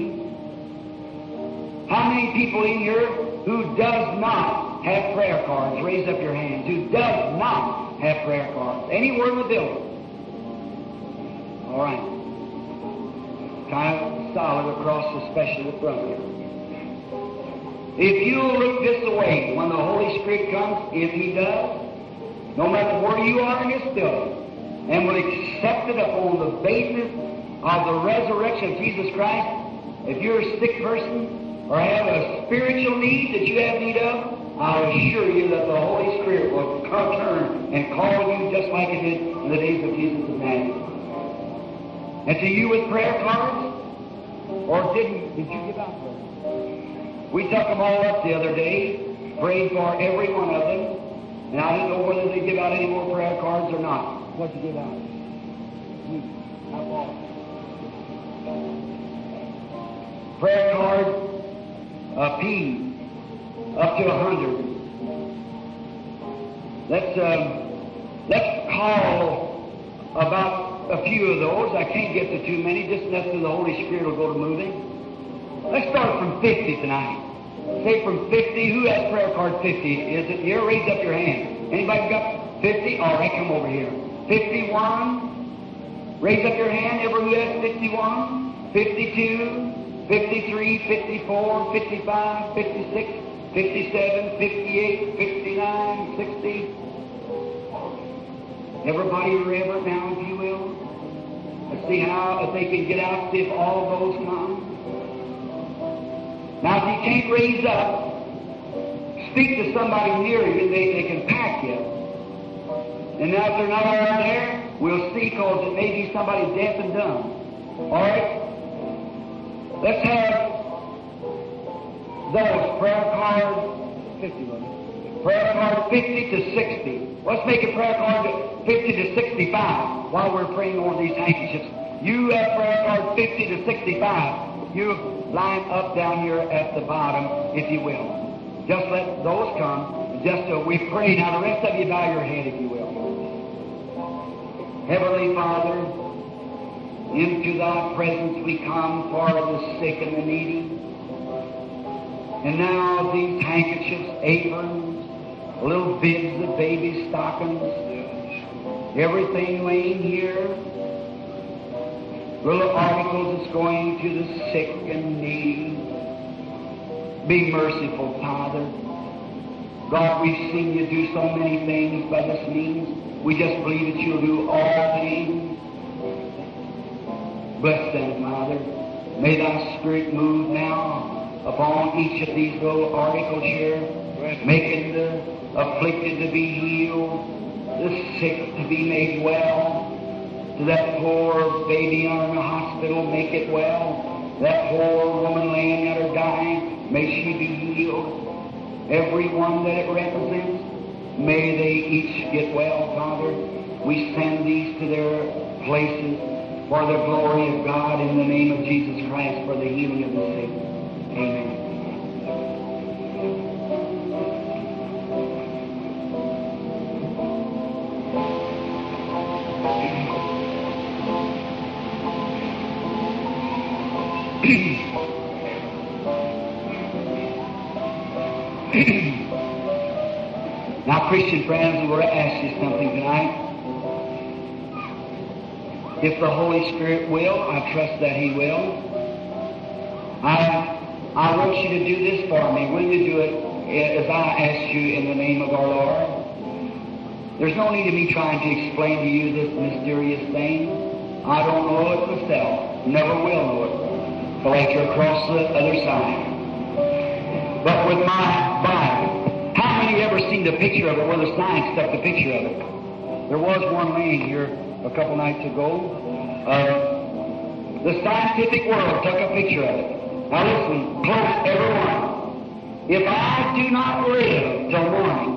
how many people in here who does not have prayer cards? Raise up your hands. Who does not have prayer cards? Anywhere in the building. All right. Kind of solid across, especially the front here. If you'll look this way when the Holy Spirit comes, if He does, no matter where you are in this building, and will accept it upon the basis of the resurrection of Jesus Christ, if you're a sick person, or have a spiritual need that you have need of, I'll assure you that the Holy Spirit will come turn and call you just like it did in the days of Jesus of Nazareth. And to you with prayer cards, or didn't, did you give out those? We took them all up the other day, prayed for every one of them, and I didn't know whether they give out any more prayer cards or not. What did you give out? Prayer cards. A P, up to a hundred. Let's um, let's call about a few of those. I can't get to too many, just enough so the Holy Spirit will go to moving. Let's start from fifty tonight. Say from fifty. Who has prayer card fifty? Is it here? Raise up your hand. Anybody got fifty? All right, come over here. Fifty-one. Raise up your hand. Everyone who has fifty-one. Fifty-two. fifty-three, fifty-four, fifty-five, fifty-six, fifty-seven, fifty-eight, fifty-nine, sixty. Everybody reverent now, if you will. Let's see how, if they can get out, see if all those come. Now, if you can't raise up, speak to somebody near you and they, they can pack you. And now, if they're not all there, we'll see, because it may be somebody deaf and dumb. All right? Let's have those prayer cards, fifty, prayer card fifty to sixty. Let's make a prayer card fifty to sixty-five while we're praying on these handkerchiefs. You have prayer card fifty to sixty-five. You line up down here at the bottom, if you will. Just let those come. Just so we pray. Now, the rest of you bow your head, if you will. Heavenly Father, into Thy presence we come for the sick and the needy. And now these handkerchiefs, aprons, little bibs of baby stockings, everything laying here, little articles that's going to the sick and needy. Be merciful, Father. God, we've seen you do so many things by this means. We just believe that you'll do all things. Bless them, Father. May thy Spirit move now upon each of these little articles here, making the afflicted to be healed, the sick to be made well. To that poor baby in the hospital, make it well. That poor woman laying at her dying, may she be healed. Everyone that it represents, may they each get well, Father. We send these to their places for the glory of God in the name of Jesus Christ for the healing of the sick. Amen. Now, Christian friends, we're going to ask you something tonight. If the Holy Spirit will, I trust that He will. I, I want you to do this for me. Will you do it as I ask you in the name of our Lord? There's no need of me trying to explain to you this mysterious thing. I don't know it myself. Never will know it till after across the other side. But with my Bible, how many ever seen the picture of it where the sign stuck the picture of it? There was one laying here a couple nights ago. Uh, the scientific world took a picture of it. Now listen, close everyone. If I do not live till morning,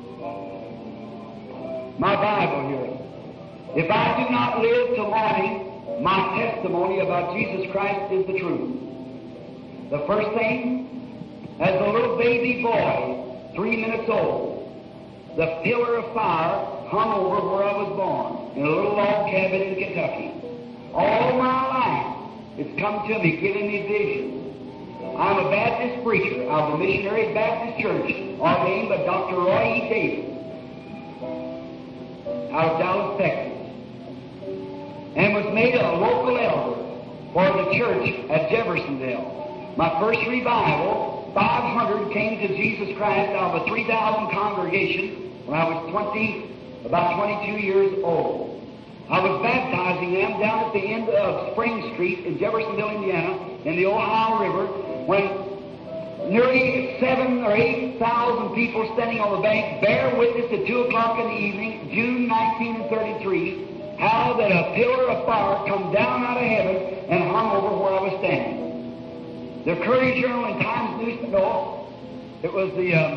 my Bible here, if I do not live till morning, my testimony about Jesus Christ is the truth. The first thing, as a little baby boy, three minutes old, the pillar of fire hung over where I was born, in a little log cabin in Kentucky. All my life, it's come to me, giving me visions. I'm a Baptist preacher of the Missionary Baptist Church, ordained by Doctor Roy E. Davis, out of Dallas, Texas, and was made a local elder for the church at Jeffersonville. My first revival, five hundred came to Jesus Christ out of a three thousand congregation when I was twenty, about twenty-two years old. I was baptizing them down at the end of Spring Street in Jeffersonville, Indiana, in the Ohio River, when nearly seven or eight thousand people standing on the bank bear witness at two o'clock in the evening, June nineteen thirty-three, how that a pillar of fire come down out of heaven and hung over where I was standing. The Courier Journal and Times News, no, it was the, um,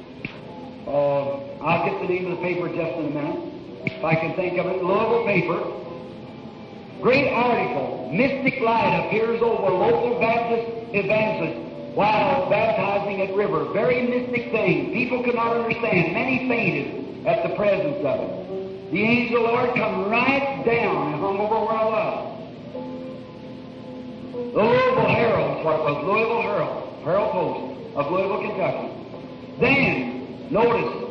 uh, I'll get the name of the paper just in a minute, if I can think of it, Louisville paper. Great article, Mystic Light appears over local Baptist evangelists while baptizing at river. Very mystic thing. People could not understand. Many fainted at the presence of it. The angel of the Lord come right down and hung over where I was. The Louisville Herald, what it was, Louisville Herald, Herald Post of Louisville, Kentucky. Then, notice,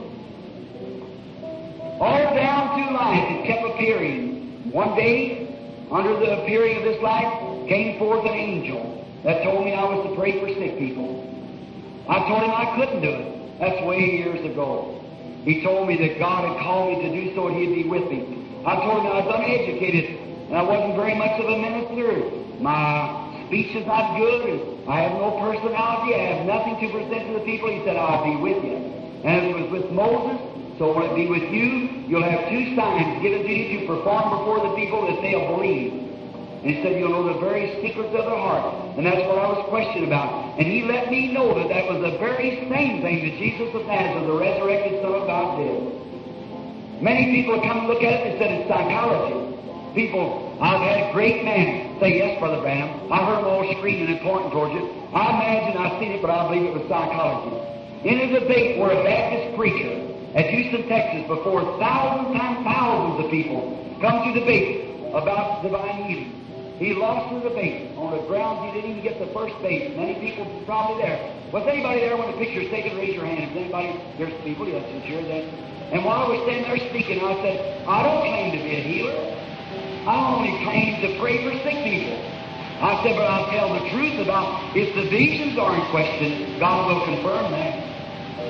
all down through life it kept appearing. One day, under the appearing of this light, came forth an angel that told me I was to pray for sick people. I told him I couldn't do it. That's way years ago. He told me that God had called me to do so and He'd be with me. I told him I was uneducated and I wasn't very much of a minister. My speech is not good. I have no personality. I have nothing to present to the people. He said, I'll be with you. And it was with Moses. So when it be with you, you'll have two signs given to you to perform before the people that they'll believe. And he said, you'll know the very secrets of their heart. And that's what I was questioned about. And he let me know that that was the very same thing that Jesus of Nazareth, the resurrected Son of God, did. Many people come and look at it and said it's psychology. People, I've had great men say, yes, Brother Branham. I heard them all screaming and pointing towards you. I imagine I've seen it, but I believe it was psychology. In a debate where a Baptist preacher at Houston, Texas, before thousands and thousands of people come to debate about divine healing. He lost the debate on the grounds he didn't even get the first base. Many people probably there. Was anybody there when the picture's taken? Raise your hand. Is anybody? There's people. Yes, it's here then. And while I was standing there speaking, I said, I don't claim to be a healer. I only claim to pray for sick people. I said, but I'll tell the truth about if the visions are in question, God will confirm that.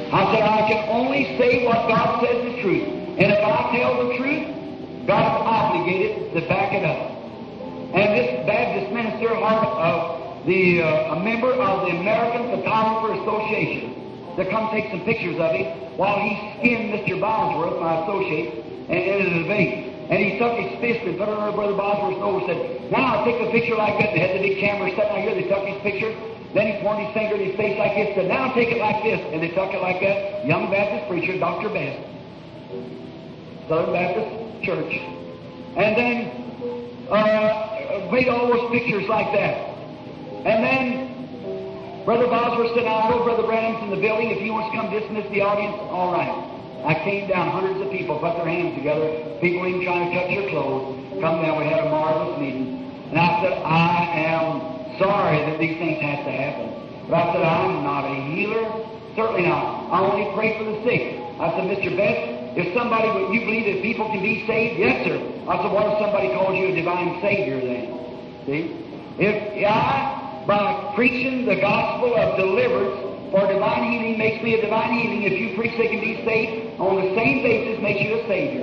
I said, I can only say what God says is truth. And if I tell the truth, God's obligated to back it up. And this Baptist minister, uh, the, uh, a member of the American Photographer Association, to come take some pictures of him while he skinned Mister Bosworth, my associate, and in a debate. And he took his fist and put it on Brother Bosworth's nose and said, now take a picture like that. They had the big camera set out here. They took his picture. Then he pointed his finger in his face like this, said, now take it like this. And they took it like that. Young Baptist preacher, Doctor Best, Southern Baptist Church. And then uh, made all those pictures like that. And then Brother Bosworth said, I know Brother Branham's in the building. If he wants to come dismiss the audience, all right. I came down, hundreds of people put their hands together, people even trying to touch your clothes. Come down, we had a marvelous meeting. And I said, I am sorry that these things have to happen. But I said, I'm not a healer. Certainly not. I only pray for the sick. I said, Mister Best, if somebody, would you believe that people can be saved? Yes, sir. I said, what if somebody calls you a divine Savior then? See? If I, by preaching the gospel of deliverance for divine healing, makes me a divine healing, if you preach they can be saved, on the same basis makes you a Savior.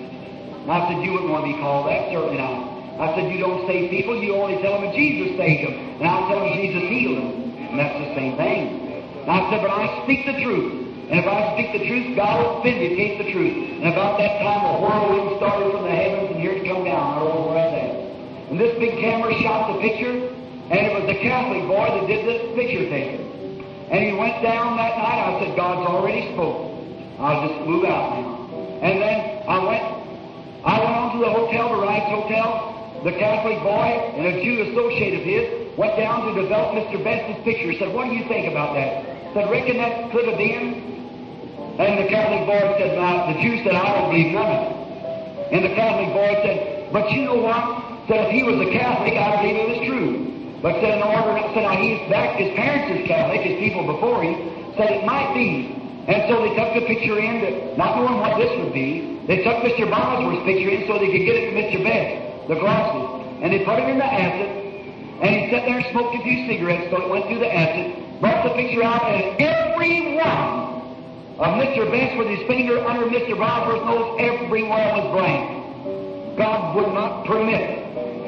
And I said, you wouldn't want to be called that? Certainly not. I said, you don't save people, you only tell them that Jesus saved them. And I'll tell them Jesus healed them. And that's the same thing. And I said, but I speak the truth. And if I speak the truth, God will vindicate the truth. And about that time, a whirlwind started from the heavens, and here it come down. I don't know where that's at. And this big camera shot the picture, and it was the Catholic boy that did this picture taking. And he went down that night. I said, God's already spoken. I'll just move out now. And then I went, I went on to the hotel, the Rice Hotel. The Catholic boy and a Jew associate of his went down to develop Mister Best's picture. Said, what do you think about that? Said, reckon that could have been. And the Catholic boy said, now, the Jew said, I don't believe none of it. And the Catholic boy said, but you know what? Said, if he was a Catholic, I believe it was true. But said, in order, said, now he's back, his parents is Catholic, his people before him, said it might be. And so they took the picture in, to, not knowing what this would be. They took Mister Bosworth's picture in so they could get it to Mister Best, the glasses. And they put it in the acid, and he sat there and smoked a few cigarettes, so it went through the acid, brought the picture out, and every one of Mister Best with his finger under Mister Bosworth's nose, every one was blank. God would not permit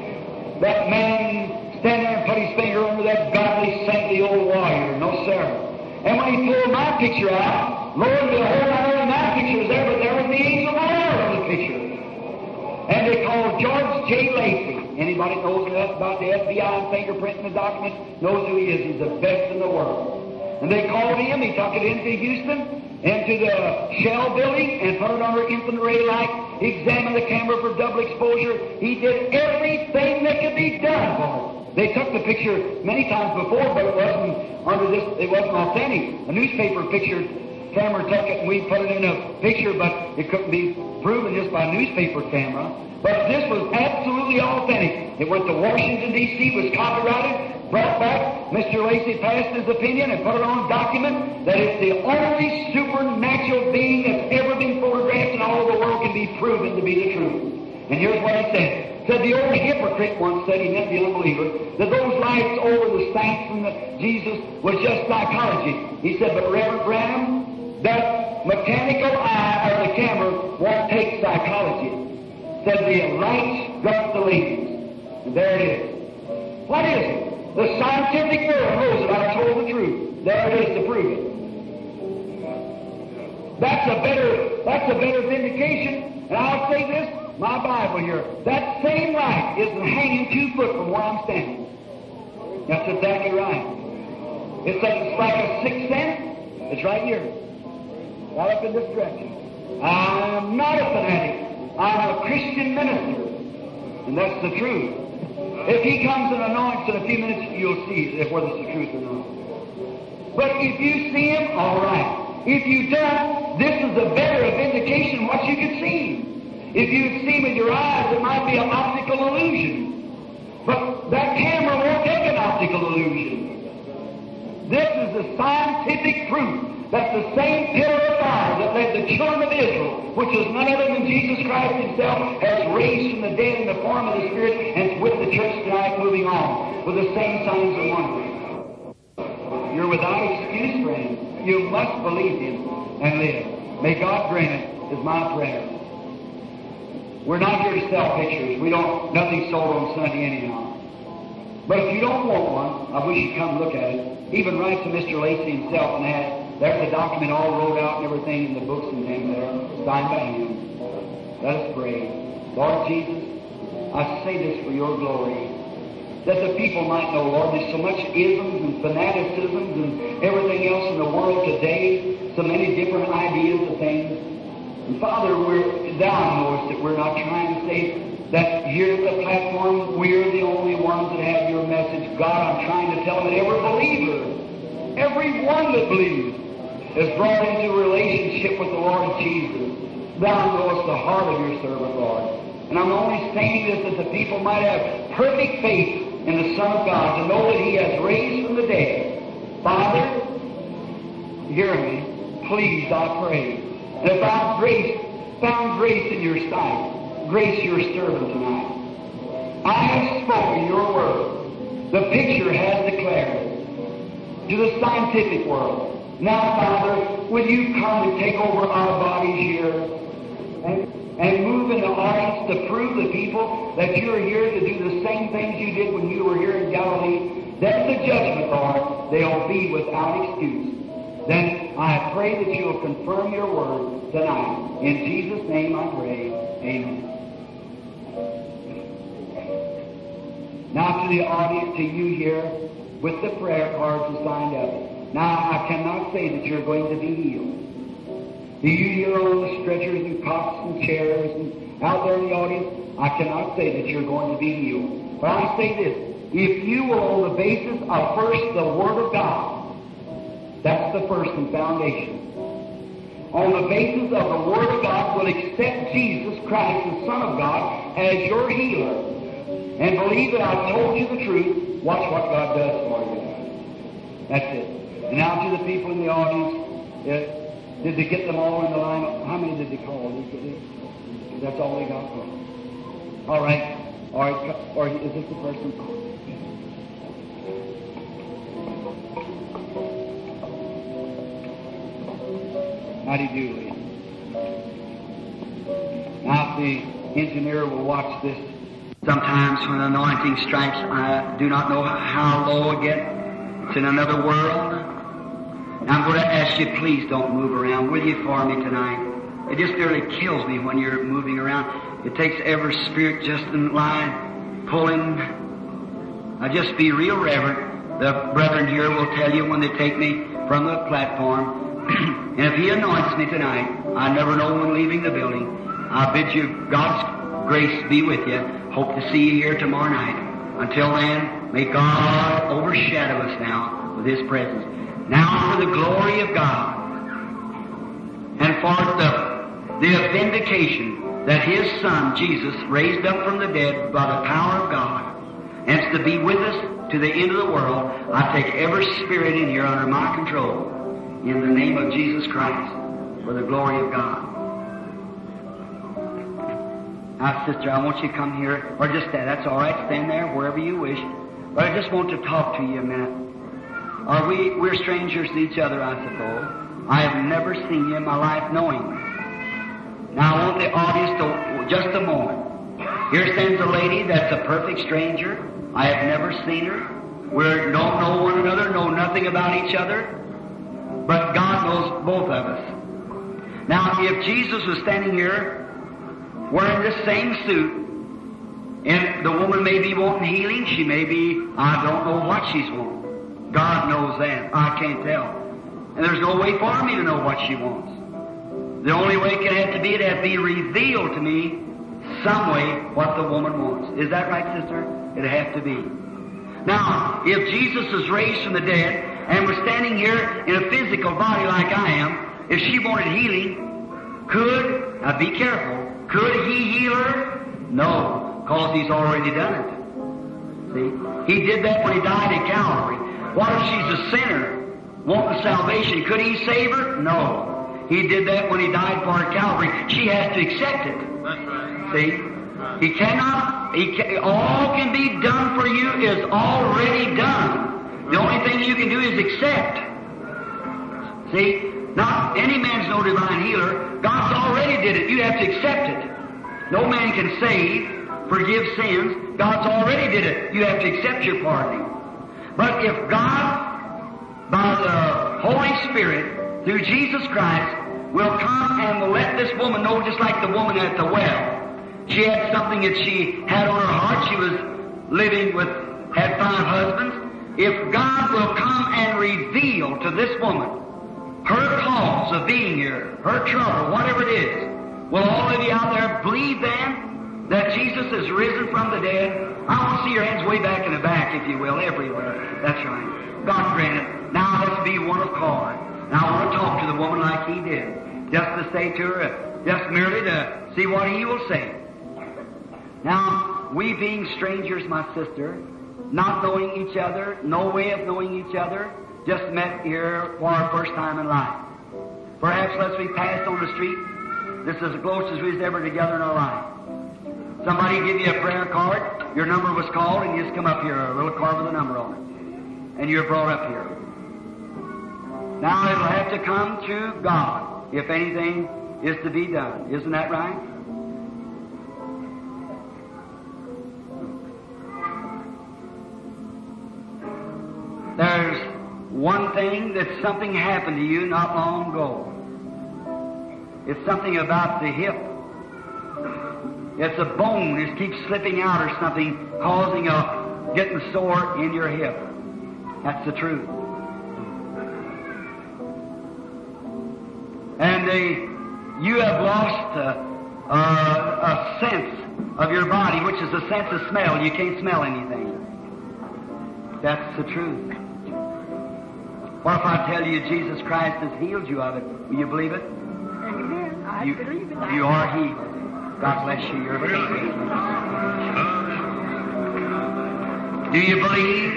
that man stand there and put his finger under that godly, saintly old warrior. No, sir. And when he pulled my picture out, Lord, the whole not only my picture was there, but there was the angel of the Lord on the picture. And they called George J. Lacey. Anybody knows enough about the F B I and fingerprinting the document knows who he is. He's the best in the world. And they called him. He took it into Houston, into the Shell building, and put it under infrared light. He examined the camera for double exposure. He did everything that could be done for it. They took the picture many times before, but it wasn't under this. It wasn't authentic. A newspaper picture camera took it, and we put it in a picture, but it couldn't be proven just by a newspaper camera. But this was absolutely authentic. It went to Washington, D C, was copyrighted, brought back. Mister Lacey passed his opinion and put it on document that it's the only supernatural being that's ever been photographed in all the world can be proven to be the truth. And here's what he said. Said the old hypocrite once said, he meant the unbeliever, that those lights over the saints and the Jesus was just psychology. He said, but Reverend Branham, that mechanical eye or the camera won't take psychology. Said the lights got the lens. And there it is. What is it? The scientific world knows that I told the truth. There it is to prove it. That's a better, that's a better vindication. And I'll say this, my Bible here, that same light isn't hanging two foot from where I'm standing. That's exactly right. It's like, it's like a sixth sense. It's right here. Right up in this direction. I'm not a fanatic. I'm a Christian minister. And that's the truth. If he comes and anoints in a few minutes, you'll see if whether it's the truth or not. But if you see him, all right. If you don't, this is a better vindication of what you can see. If you see with your eyes, it might be an optical illusion. But that camera won't take an optical illusion. This is the scientific proof that the same pillar of fire that led the children of Israel, which is none other than Jesus Christ himself, has raised from the dead in the form of the Spirit, and is with the church tonight moving on with the same signs and wonders. You're without excuse, friend. you must believe Him and live. May God grant it, is my prayer. We're not here to sell pictures. We don't, nothing sold on Sunday anyhow. But if you don't want one, I wish you'd come look at it. Even write to Mister Lacey himself and had, there's a document all wrote out and everything in the books and things there, signed by him. Let us pray. Lord Jesus, I say this for your glory, that the people might know, Lord, there's so much isms and fanaticisms and everything else in the world today, so many different ideas of things. And Father, we're, thou knowest that we're not trying to say that here at the platform we're the only ones that have your message. God, I'm trying to tell them that every believer, every one that believes, is brought into a relationship with the Lord Jesus. Thou knowest the heart of your servant, Lord. And I'm only saying this that the people might have perfect faith in the Son of God, to know that He has raised from the dead. Father, hear me, please, I pray. And if I've grace, found grace in your sight, grace your servant tonight. I have spoken your word. The picture has declared it to the scientific world. Now, Father, will you come and take over our bodies here and, and move in the audience to prove to people that you're here to do the same things you did when you were here in Galilee? Then the judgment, Lord, they'll be without excuse. Then I pray that you'll confirm your word tonight. In Jesus' name I pray. Amen. Now to the audience, to you here, with the prayer cards signed up. Now, I cannot say that you're going to be healed. Do you here on the stretchers and cots and chairs and out there in the audience, I cannot say that you're going to be healed. But I say this, if you will, on the basis of first the Word of God, that's the first and foundation. On the basis of the Word of God, will accept Jesus Christ, the Son of God, as your healer. And believe that I've told you the truth. Watch what God does for you. That's it. And now to the people in the audience, uh, did they get them all in the line? How many did they call? That's all they got for. All right. All right. Or is this the person? How do you do, ladies? Now, if the engineer will watch this. Sometimes when anointing strikes, I do not know how low I get. It's in another world. I'm going to ask you, please don't move around. Will you for me tonight? It just nearly kills me when you're moving around. It takes every spirit just in line, pulling. I just be real reverent. The brethren here will tell you when they take me from the platform. And if He anoints me tonight, I never know when leaving the building. I bid you God's grace be with you. Hope to see you here tomorrow night. Until then, may God overshadow us now with His presence. Now for the glory of God and for the, the vindication that His Son, Jesus, raised up from the dead by the power of God, and is to be with us to the end of the world, I take every spirit in here under my control in the name of Jesus Christ for the glory of God. Now, sister, I want you to come here, or just stand. That's all right. Stand there wherever you wish. But I just want to talk to you a minute. Are we, we're strangers to each other, I suppose. I have never seen you in my life knowing you. Now, I want the audience to, just a moment. Here stands a lady that's a perfect stranger. I have never seen her. We don't know one another, know nothing about each other. But God knows both of us. Now, if Jesus was standing here wearing this same suit, and the woman may be wanting healing, she may be, I don't know what she's wanting. God knows that. I can't tell. And there's no way for me to know what she wants. The only way it can have to be, it has to be revealed to me some way what the woman wants. Is that right, sister? It'd have to be. Now, if Jesus was raised from the dead and was standing here in a physical body like I am, if she wanted healing, could, now be careful, could He heal her? No, because He's already done it. See? He did that when He died at Calvary. What if she's a sinner, wanting salvation? Could He save her? No. He did that when He died for her at Calvary. She has to accept it. That's right. See? He cannot, he can, all can be done for you is already done. The only thing you can do is accept. See? Not any man's no divine healer. God's already did it. You have to accept it. No man can save, forgive sins. God's already did it. You have to accept your pardoning. But if God, by the Holy Spirit, through Jesus Christ, will come and will let this woman know, just like the woman at the well. She had something that she had on her heart. She was living with, had five husbands. If God will come and reveal to this woman her cause of being here, her trouble, whatever it is, will all of you out there believe then that Jesus is risen from the dead? I want to see your hands way back in the back, if you will, everywhere. That's right. God grant it. Now let's be one accord. Now I want to talk to the woman like he did, just to say to her, just merely to see what he will say. Now, we being strangers, my sister, not knowing each other, no way of knowing each other, just met here for our first time in life. Perhaps let's be passed on the street. This is the closest we was ever together in our life. Somebody give you a prayer card, your number was called, and you just come up here, a little card with a number on it. And you're brought up here. Now it'll have to come to God if anything is to be done. Isn't that right? There's one thing that something happened to you not long ago. It's something about the hip. It's a bone that keeps slipping out or something, causing a getting sore in your hip. That's the truth. And uh, you have lost uh, uh, a sense of your body, which is a sense of smell. You can't smell anything. That's the truth. What if I tell you Jesus Christ has healed you of it? Will you believe it? Amen. I You, believe it. you are healed. God bless you. You're healed. Do you believe?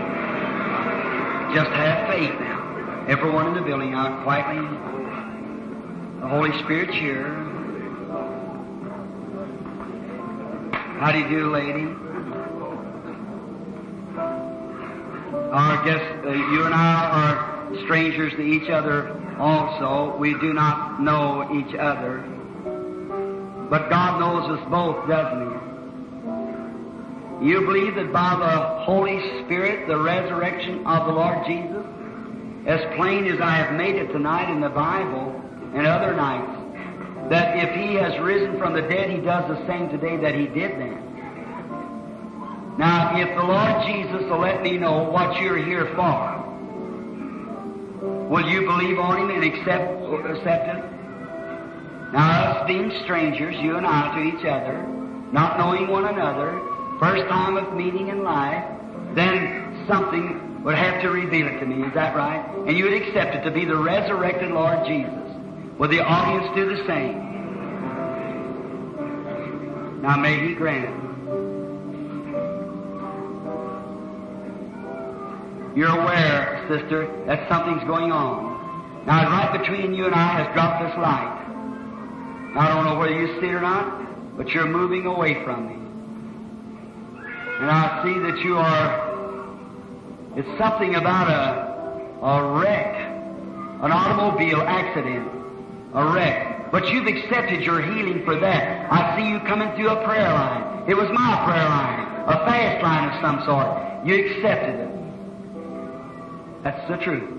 Just have faith now. Everyone in the building now, quietly. The Holy Spirit's here. How do you do, lady? I guess uh, you and I are strangers to each other also. We do not know each other. But God knows us both, doesn't He? You believe that by the Holy Spirit, the resurrection of the Lord Jesus, as plain as I have made it tonight in the Bible and other nights, that if He has risen from the dead, He does the same today that He did then. Now, if the Lord Jesus will let me know what you're here for, will you believe on Him and accept, accept it? Now, us being strangers, you and I, to each other, not knowing one another, first time of meeting in life, then something would have to reveal it to me. Is that right? And you would accept it to be the resurrected Lord Jesus. Will the audience do the same? Now, may He grant it. You're aware, sister, that something's going on. Now, right between you and I has dropped this light. I don't know whether you see it or not, but you're moving away from me. And I see that you are, it's something about a, a wreck, an automobile accident, a wreck. But you've accepted your healing for that. I see you coming through a prayer line. It was my prayer line, a fast line of some sort. You accepted it. That's the truth.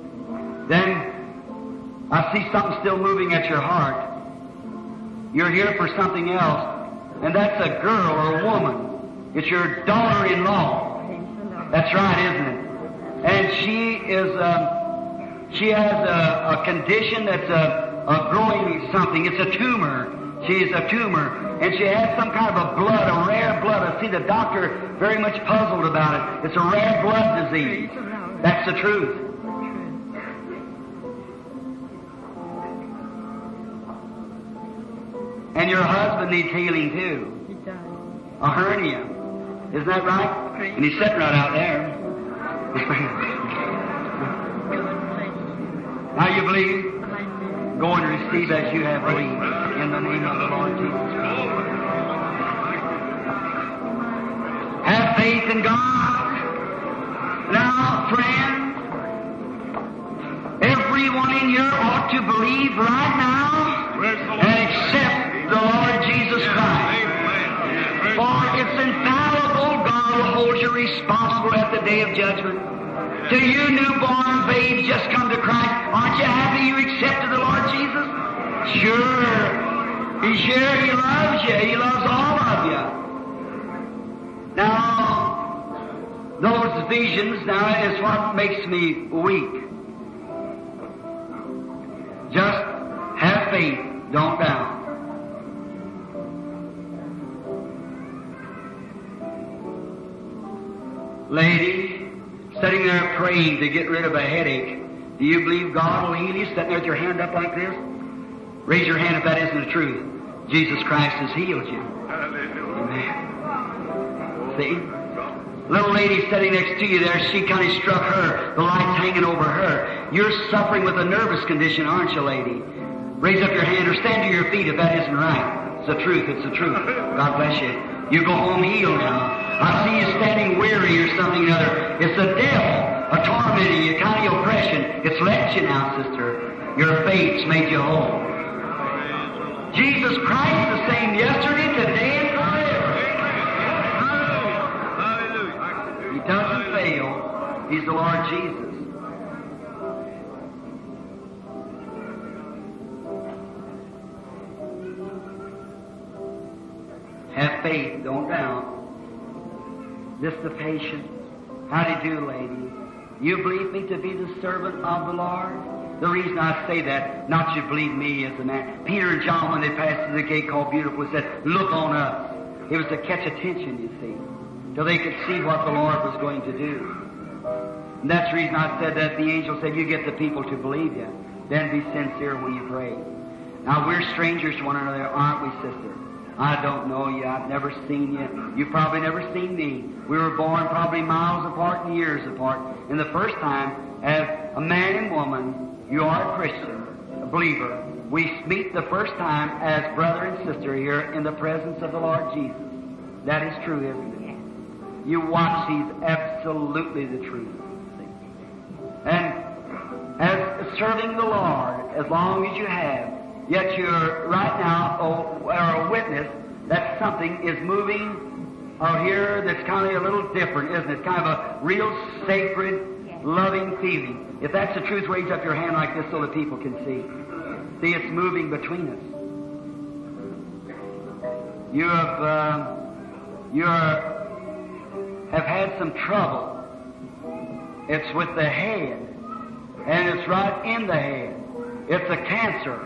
Then I see something still moving at your heart. You're here for something else, and that's a girl or a woman. It's your daughter-in-law. That's right, isn't it? And she is, um, she has a, a condition that's a, a growing something. It's a tumor. She is a tumor, and she has some kind of a blood, a rare blood. I see the doctor very much puzzled about it. It's a rare blood disease. That's the truth. And your husband needs healing too. He does. A hernia. Isn't that right? And he's sitting right out there. Now you believe? Go and receive as you have believed. In the name of the Lord Jesus Christ. Have faith in God. Now, friend, every everyone in here ought to believe right now Praise the Lord. and accept the Lord Jesus Christ. Amen. For it's infallible. God will hold you responsible at the day of judgment. To you newborn babes just come to Christ, aren't you happy you accepted the Lord Jesus? Sure. He's sure He loves you. He loves all of you. Now, those visions now is what makes me weak. Just have faith, don't doubt. Lady, sitting there praying to get rid of a headache, do you believe God will heal you? Sitting there with your hand up like this? Raise your hand if that isn't the truth. Jesus Christ has healed you. Hallelujah. Amen. See? Little lady sitting next to you there, she kind of struck her. The light's hanging over her. You're suffering with a nervous condition, aren't you, lady? Raise up your hand or stand to your feet if that isn't right. It's the truth. It's the truth. God bless you. You go home healed now. I see you standing weary or something or other. It's the devil, a tormenting you, kind of oppression. It's left you now, sister. Your faith's made you whole. Jesus Christ the same yesterday, today, and forever. Hallelujah. He doesn't fail. He's the Lord Jesus. Have faith, don't doubt. This the patient. How do you do, lady? You believe me to be the servant of the Lord? The reason I say that, not you believe me as a man. Peter and John, when they passed through the gate called Beautiful, said, look on us. It was to catch attention, you see, till they could see what the Lord was going to do. And that's the reason I said that. The angel said, you get the people to believe you. Then be sincere when you pray. Now, we're strangers to one another, aren't we, sister? I don't know you. I've never seen you. You've probably never seen me. We were born probably miles apart and years apart. And the first time, as a man and woman, you are a Christian, a believer. We meet the first time as brother and sister here in the presence of the Lord Jesus. That is true, isn't it? You watch, He's absolutely the truth. And as serving the Lord, as long as you have, yet you're right now oh, are a witness that something is moving out here that's kind of a little different, isn't it? It's kind of a real sacred, loving feeling. If that's the truth, raise up your hand like this so the people can see. See, it's moving between us. You have, uh, you are, have had some trouble. It's with the head, and it's right in the head. It's a cancer.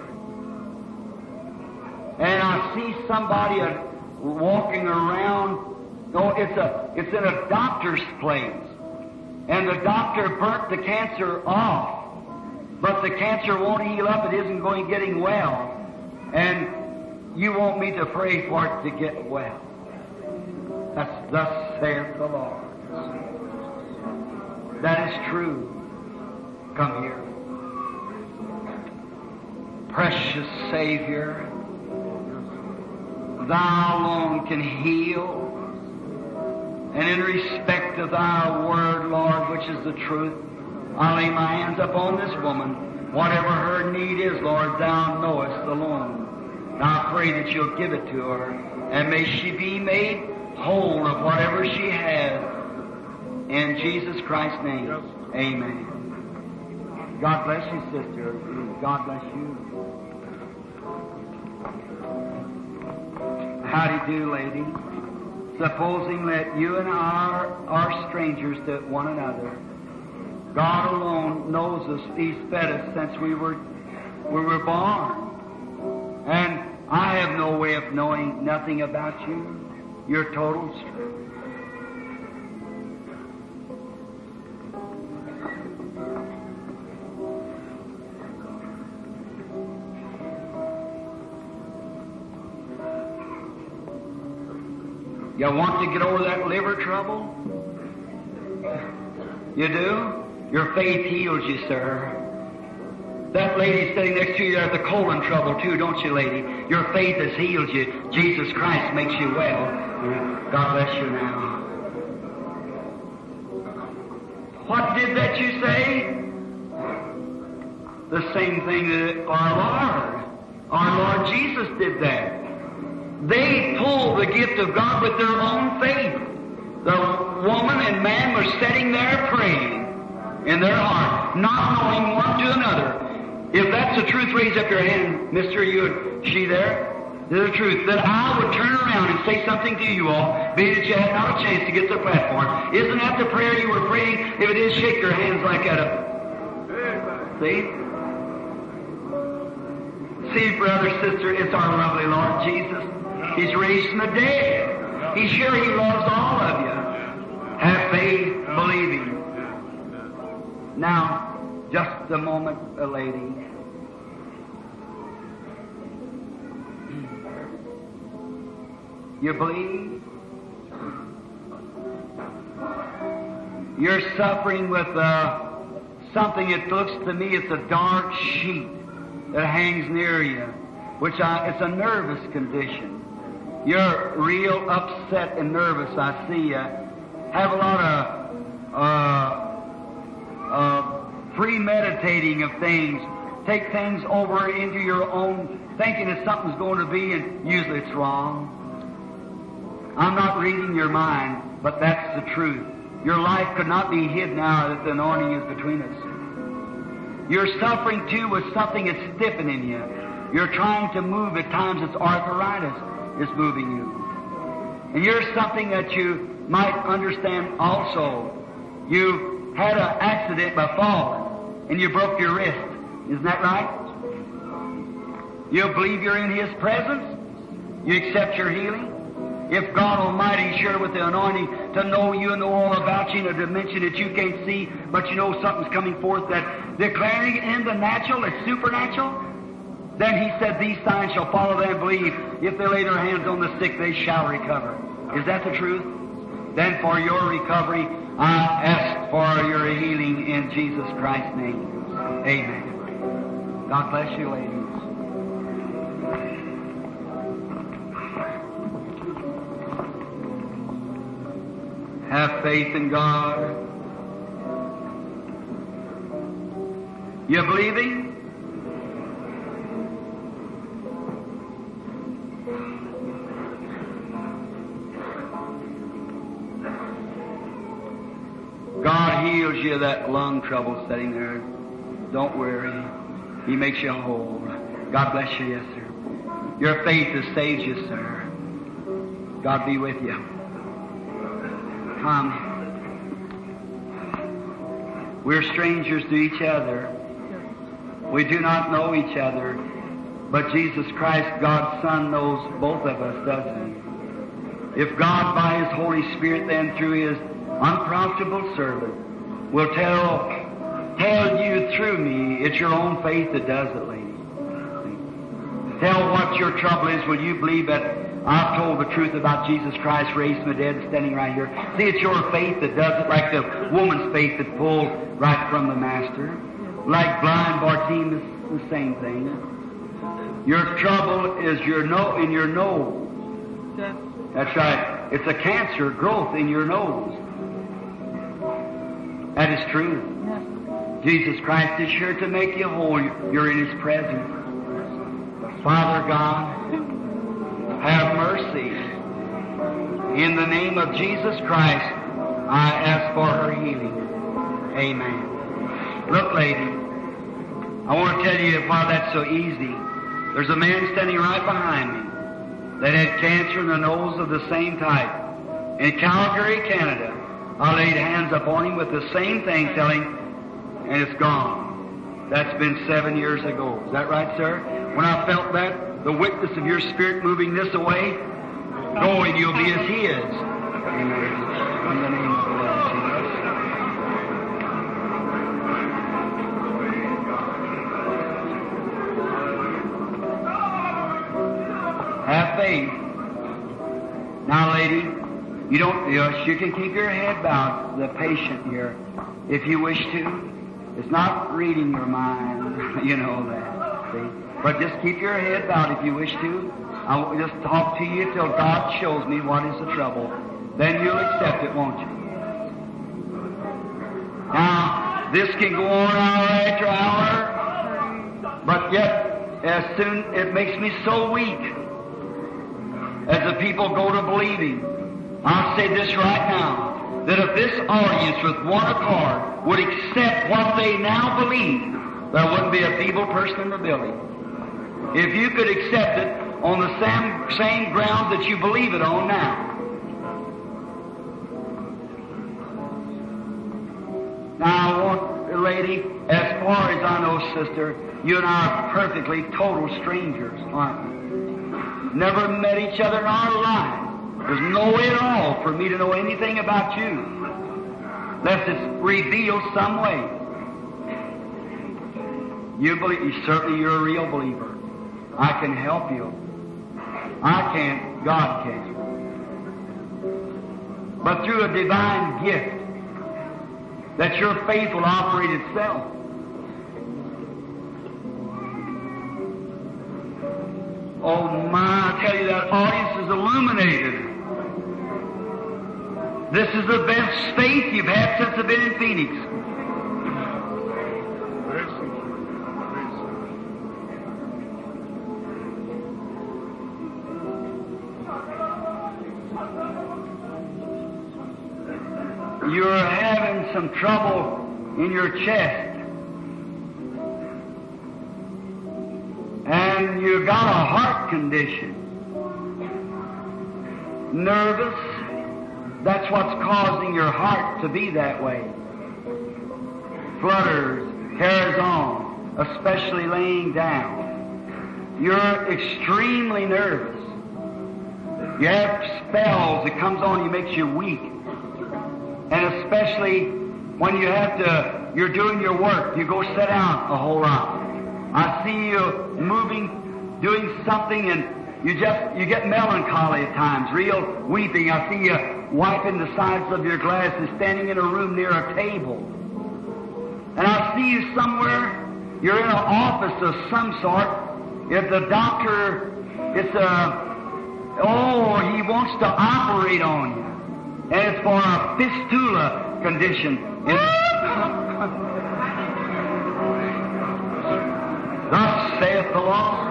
And I see somebody uh, walking around. No, it's a, it's in a doctor's place. And the doctor burnt the cancer off. But the cancer won't heal up. It isn't going getting well. And you want me to pray for it to get well. That's thus saith the Lord. That is true. Come here. Precious Savior, Thou alone can heal. And in respect of Thy word, Lord, which is the truth, I lay my hands upon this woman. Whatever her need is, Lord, Thou knowest alone. And I pray that You'll give it to her, and may she be made whole of whatever she has. In Jesus Christ's name, amen. God bless you, sister. God bless you. How do you do, lady? Supposing that you and I are strangers to one another, God alone knows us. He's fed us since we were we were born. And I have no way of knowing nothing about you. You're total stranger. You want to get over that liver trouble? You do? Your faith heals you, sir. That lady sitting next to you has the colon trouble too, don't you, lady? Your faith has healed you. Jesus Christ makes you well. God bless you now. What did that you say? the same thing that our Lord, our Lord Jesus did that. They pulled the gift of God with their own faith. The woman and man were sitting there praying in their heart, not knowing one to another. If that's the truth, raise up your hand, mister, you, she there. The truth, that I would turn around and say something to you all, be that you had not a chance to get to the platform. Isn't that the prayer you were praying? If it is, shake your hands like that up. See? See, brother, sister, it's our lovely Lord Jesus. He's raised from the dead. He's sure He loves all of you. Have faith, believing. Now, just a moment, a lady. You believe? You're suffering with uh, something that looks to me, it's a dark sheet that hangs near you, which I, it's a nervous condition. You're real upset and nervous, I see you. Have a lot of uh, uh, premeditating of things. Take things over into your own, thinking that something's going to be, and usually it's wrong. I'm not reading your mind, but that's the truth. Your life could not be hid now that the anointing is between us. You're suffering too with something that's stiffening you. You're trying to move. At times it's arthritis is moving you. And you're something that you might understand also. You had an accident by falling, and you broke your wrist. Isn't that right? You believe you're in His presence? You accept your healing? If God Almighty, sure with the anointing to know you and know all about you in a dimension that you can't see, but you know something's coming forth that declaring in the natural, it's supernatural, then He said, these signs shall follow them and believe. If they lay their hands on the sick, they shall recover. Is that the truth? Then for your recovery, I ask for your healing in Jesus Christ's name. Amen. God bless you, ladies. Have faith in God. You believing? God heals you of that lung trouble sitting there. Don't worry. He makes you whole. God bless you, yes, sir. Your faith has saved you, sir. God be with you. Come. We're strangers to each other. We do not know each other. But Jesus Christ, God's Son, knows both of us, doesn't He? If God, by His Holy Spirit, then through His unprofitable servant, will tell, tell you through me, it's your own faith that does it, lady. Tell what your trouble is. Will you believe that I've told the truth about Jesus Christ raised from the dead and standing right here? See, it's your faith that does it, like the woman's faith that pulled right from the Master. Like blind Bartimaeus, the same thing. Your trouble is your no in your nose. That's right. It's a cancer growth in your nose. That is true. Jesus Christ is sure to make you whole. You're in His presence. Father God, have mercy. In the name of Jesus Christ, I ask for her healing. Amen. Look, lady, I want to tell you why that's so easy. There's a man standing right behind me that had cancer in the nose of the same type. In Calgary, Canada, I laid hands upon him with the same thing, telling him, and it's gone. That's been seven years ago. Is that right, sir? When I felt that, the witness of your Spirit moving this away, going, you'll be as He is. Amen. In the name of the Lord Jesus. Have faith. Now, lady, you don't. You know, you can keep your head bowed. The patient here, if you wish to. It's not reading your mind. You know that. See. But just keep your head bowed if you wish to. I'll just talk to you till God shows me what is the trouble. Then you'll accept it, won't you? Now, this can go on hour after hour. But yet, as soon, it makes me so weak as the people go to believing. I'll say this right now, that if this audience with one accord would accept what they now believe, there wouldn't be a feeble person in the building. If you could accept it on the same, same ground that you believe it on now. Now I want, lady, as far as I know, sister, you and I are perfectly total strangers, aren't we? Never met each other in our lives. There's no way at all for me to know anything about you, unless it's revealed some way. You believe, you, certainly you're a real believer. I can help you. I can't, God can. But through a divine gift, that your faith will operate itself. Oh my, I tell you, that audience is illuminated. This is the best faith you've had since I've been in Phoenix. You're having some trouble in your chest. And you've got a heart condition. Nervous. That's what's causing your heart to be that way. Flutters, carries on, especially laying down. You're extremely nervous. You have spells that comes on you, makes you weak. And especially when you have to, you're doing your work, you go sit down a whole lot. I see you moving, doing something, and you just, you get melancholy at times, real weeping. I see you wiping the sides of your glasses, standing in a room near a table. And I see you somewhere, you're in an office of some sort. If the doctor, it's a, oh, he wants to operate on you. And it's for a fistula condition. Thus saith the Lord.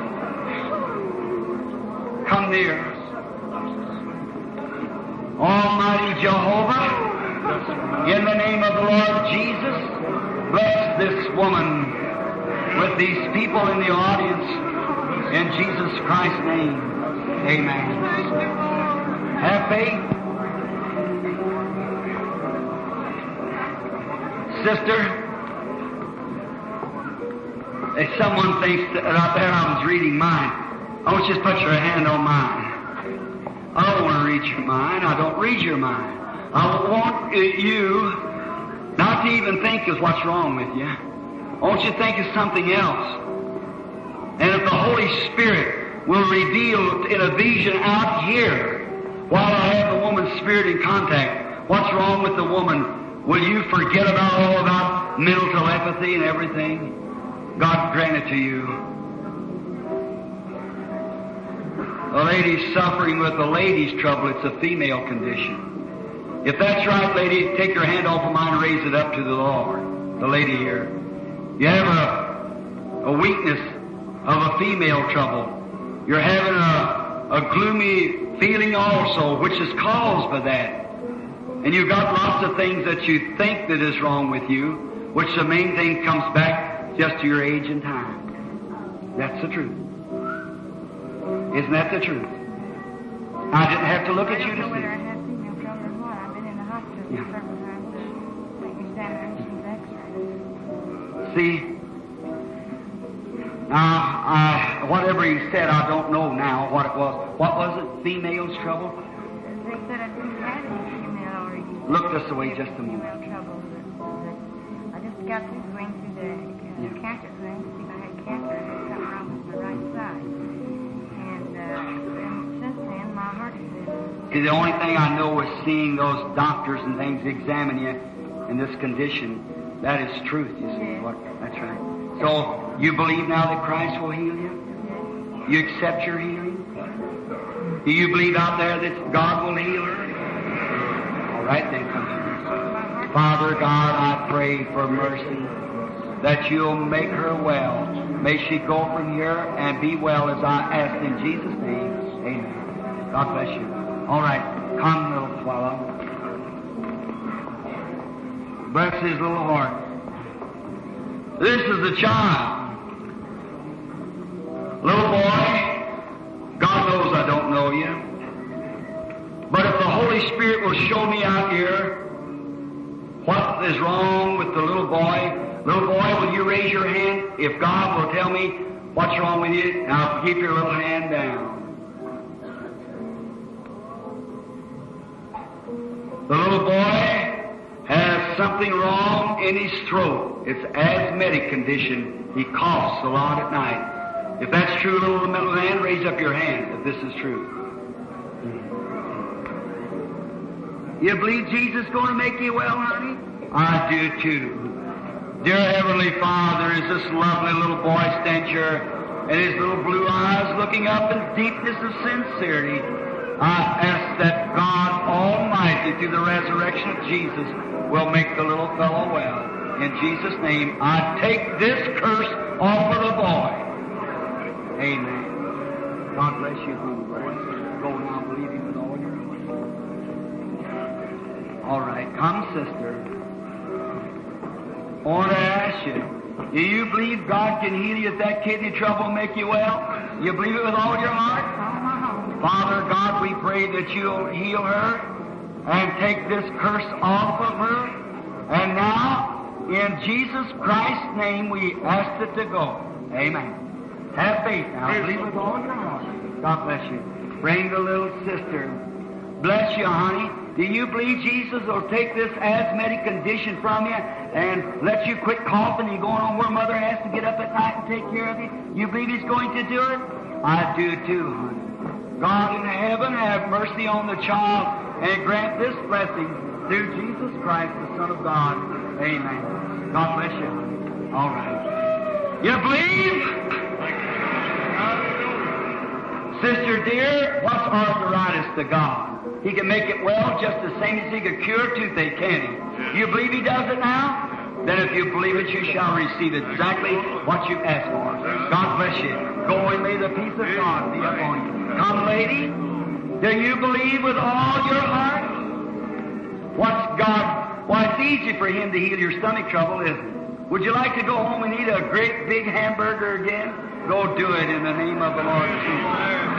Come near. Almighty Jehovah, in the name of the Lord Jesus, bless this woman with these people in the audience. In Jesus Christ's name, amen. Have faith. Sister, if someone thinks that out there I was reading mine, I want you to put your hand on mine. I don't want to read your mind. I don't read your mind. I want you not to even think of what's wrong with you. I want you to think of something else. And if the Holy Spirit will reveal in a vision out here, while I have the woman's spirit in contact, what's wrong with the woman, will you forget about all about mental telepathy and everything? God grant it to you. The lady's suffering with the lady's trouble. It's a female condition. If that's right, lady, take your hand off of mine and raise it up to the Lord. The lady here. You have a, a weakness of a female trouble. You're having a, a gloomy feeling also, which is caused by that. And you've got lots of things that you think that is wrong with you, which the main thing comes back just to your age and time. That's the truth. Isn't that the truth? I didn't have to look at you to see. I have female trouble or what. I've been in the hospital Yeah. several times. Make me stand there and see X-rays. See? Now, I, whatever he said, I don't know now what it was. What was it? Female's trouble? They said I didn't have any female or you Look this way just a moment. female trouble. But, uh, I just got through going through the uh, Yeah. cancer thing to see if I had cancer. I had something wrong with my right side. And uh, then since then, my heart has been... See, the only thing I know is seeing those doctors and things examine you in this condition. That is truth, you see. Yes. What? That's right. So, you believe now that Christ will heal you? Yes. You accept your healing? Do you believe out there that God will heal her? All right, then come here. Father God, I pray for mercy. that you'll make her well. May she go from here and be well as I ask in Jesus' name. Amen. God bless you. All right. Come, little fellow. Bless his little heart. This is the child. Little boy, God knows I don't know you. But if the Holy Spirit will show me out here what is wrong with the little boy, little boy, will you raise your hand? If God will tell me what's wrong with you, now keep your little hand down. The little boy has something wrong in his throat. It's asthmatic condition. He coughs a lot at night. If that's true, little middle man, raise up your hand if this is true. You believe Jesus is going to make you well, honey? I do too. Dear Heavenly Father, as this lovely little boy stands here and his little blue eyes looking up in deepness of sincerity, I ask that God Almighty, through the resurrection of Jesus, will make the little fellow well. In Jesus' name, I take this curse off of the boy. Amen. God bless you, home boy. Go now, believing with all your heart. All right, come, sister. I want to ask you, do you believe God can heal you if that kidney trouble will make you well? You believe it with all your heart? Father God, we pray that you'll heal her and take this curse off of her. And now, in Jesus Christ's name, we ask it to go. Amen. Have faith now. Believe with all your heart. God bless you. Bring the little sister. Bless you, honey. Do you believe Jesus will take this asthmatic condition from you and let you quit coughing and going on where mother has to get up at night and take care of you? You believe he's going to do it? I do too, honey. God in heaven, have mercy on the child and grant this blessing through Jesus Christ, the Son of God. Amen. God bless you. All right. You believe? Sister dear, what's arthritis to God? He can make it well just the same as he could cure toothache, can he? You believe he does it now? Then if you believe it, you shall receive exactly what you asked for. God bless you. Go and may the peace of God be upon you. Come, lady. Do you believe with all your heart? What's God? Why, it's easy for him to heal your stomach trouble, isn't it? Would you like to go home and eat a great big hamburger again? Go do it in the name of the Lord Jesus.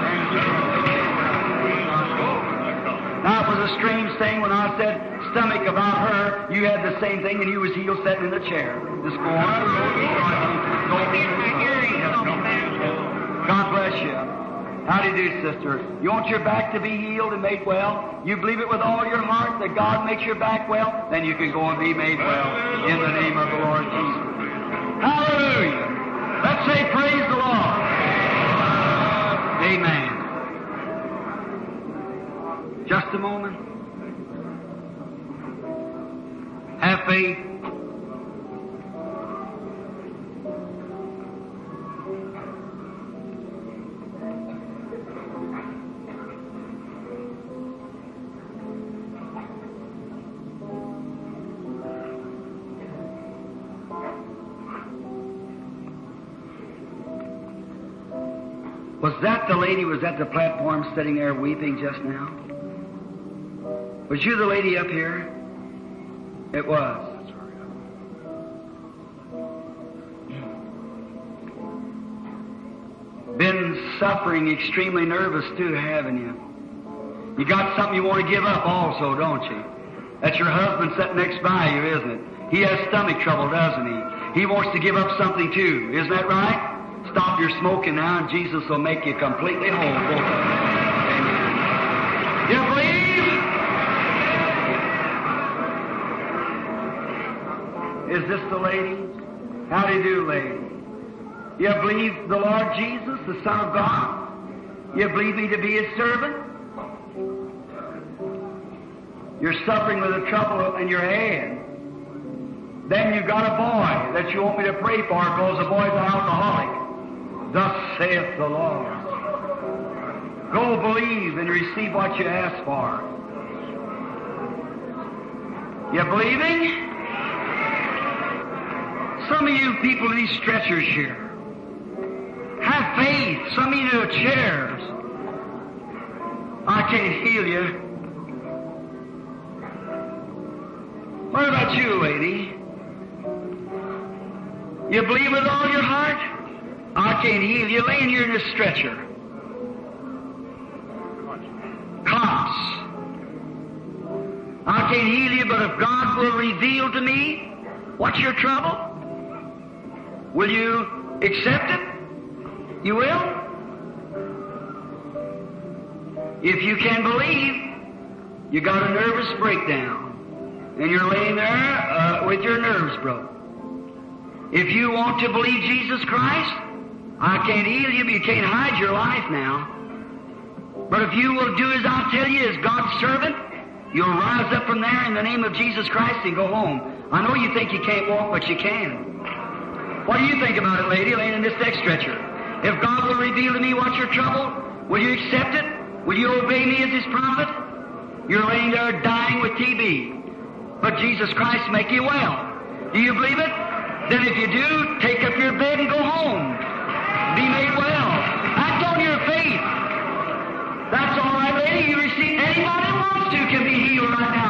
Now, it was a strange thing when I said stomach about her. You had the same thing, and you was healed sitting in the chair. Just go on. God bless you. How do you do, sister? You want your back to be healed and made well? You believe it with all your heart that God makes your back well? Then you can go and be made well in the name of the Lord Jesus. Hallelujah. Let's say praise the Lord. Amen. Just a moment. Have faith. Was that the lady who was at the platform sitting there weeping just now? Was you the lady up here? It was. Been suffering, extremely nervous too, haven't you? You got something you want to give up also, don't you? That's your husband sitting next by you, isn't it? He has stomach trouble, doesn't he? He wants to give up something too. Isn't that right? Stop your smoking now, and Jesus will make you completely whole. Amen. You believe? Is this the lady? How do you do, lady? You believe the Lord Jesus, the Son of God? You believe me to be His servant? You're suffering with a trouble in your head. Then you've got a boy that you want me to pray for because the boy's an alcoholic. Thus saith the Lord. Go believe and receive what you ask for. You believing? Some of you people in these stretchers here, have faith. Some of you in the chairs. I can't heal you. What about you, lady? You believe with all your heart? I can't heal you. Laying here in this stretcher. Cops. I can't heal you, but if God will reveal to me what's your trouble, will you accept it? You will? If you can believe, you got a nervous breakdown, and you're laying there uh, with your nerves broke. If you want to believe Jesus Christ, I can't heal you, but you can't hide your life now. But if you will do as I tell you as God's servant, you'll rise up from there in the name of Jesus Christ and go home. I know you think you can't walk, but you can. What do you think about it, lady, laying in this next stretcher? If God will reveal to me what's your trouble, will you accept it? Will you obey me as His prophet? You're laying there dying with T B, but Jesus Christ make you well. Do you believe it? Then if you do, take up your bed and go home. Be made well. Act on your faith. That's all right, lady. You receive anybody who wants to can be healed right now.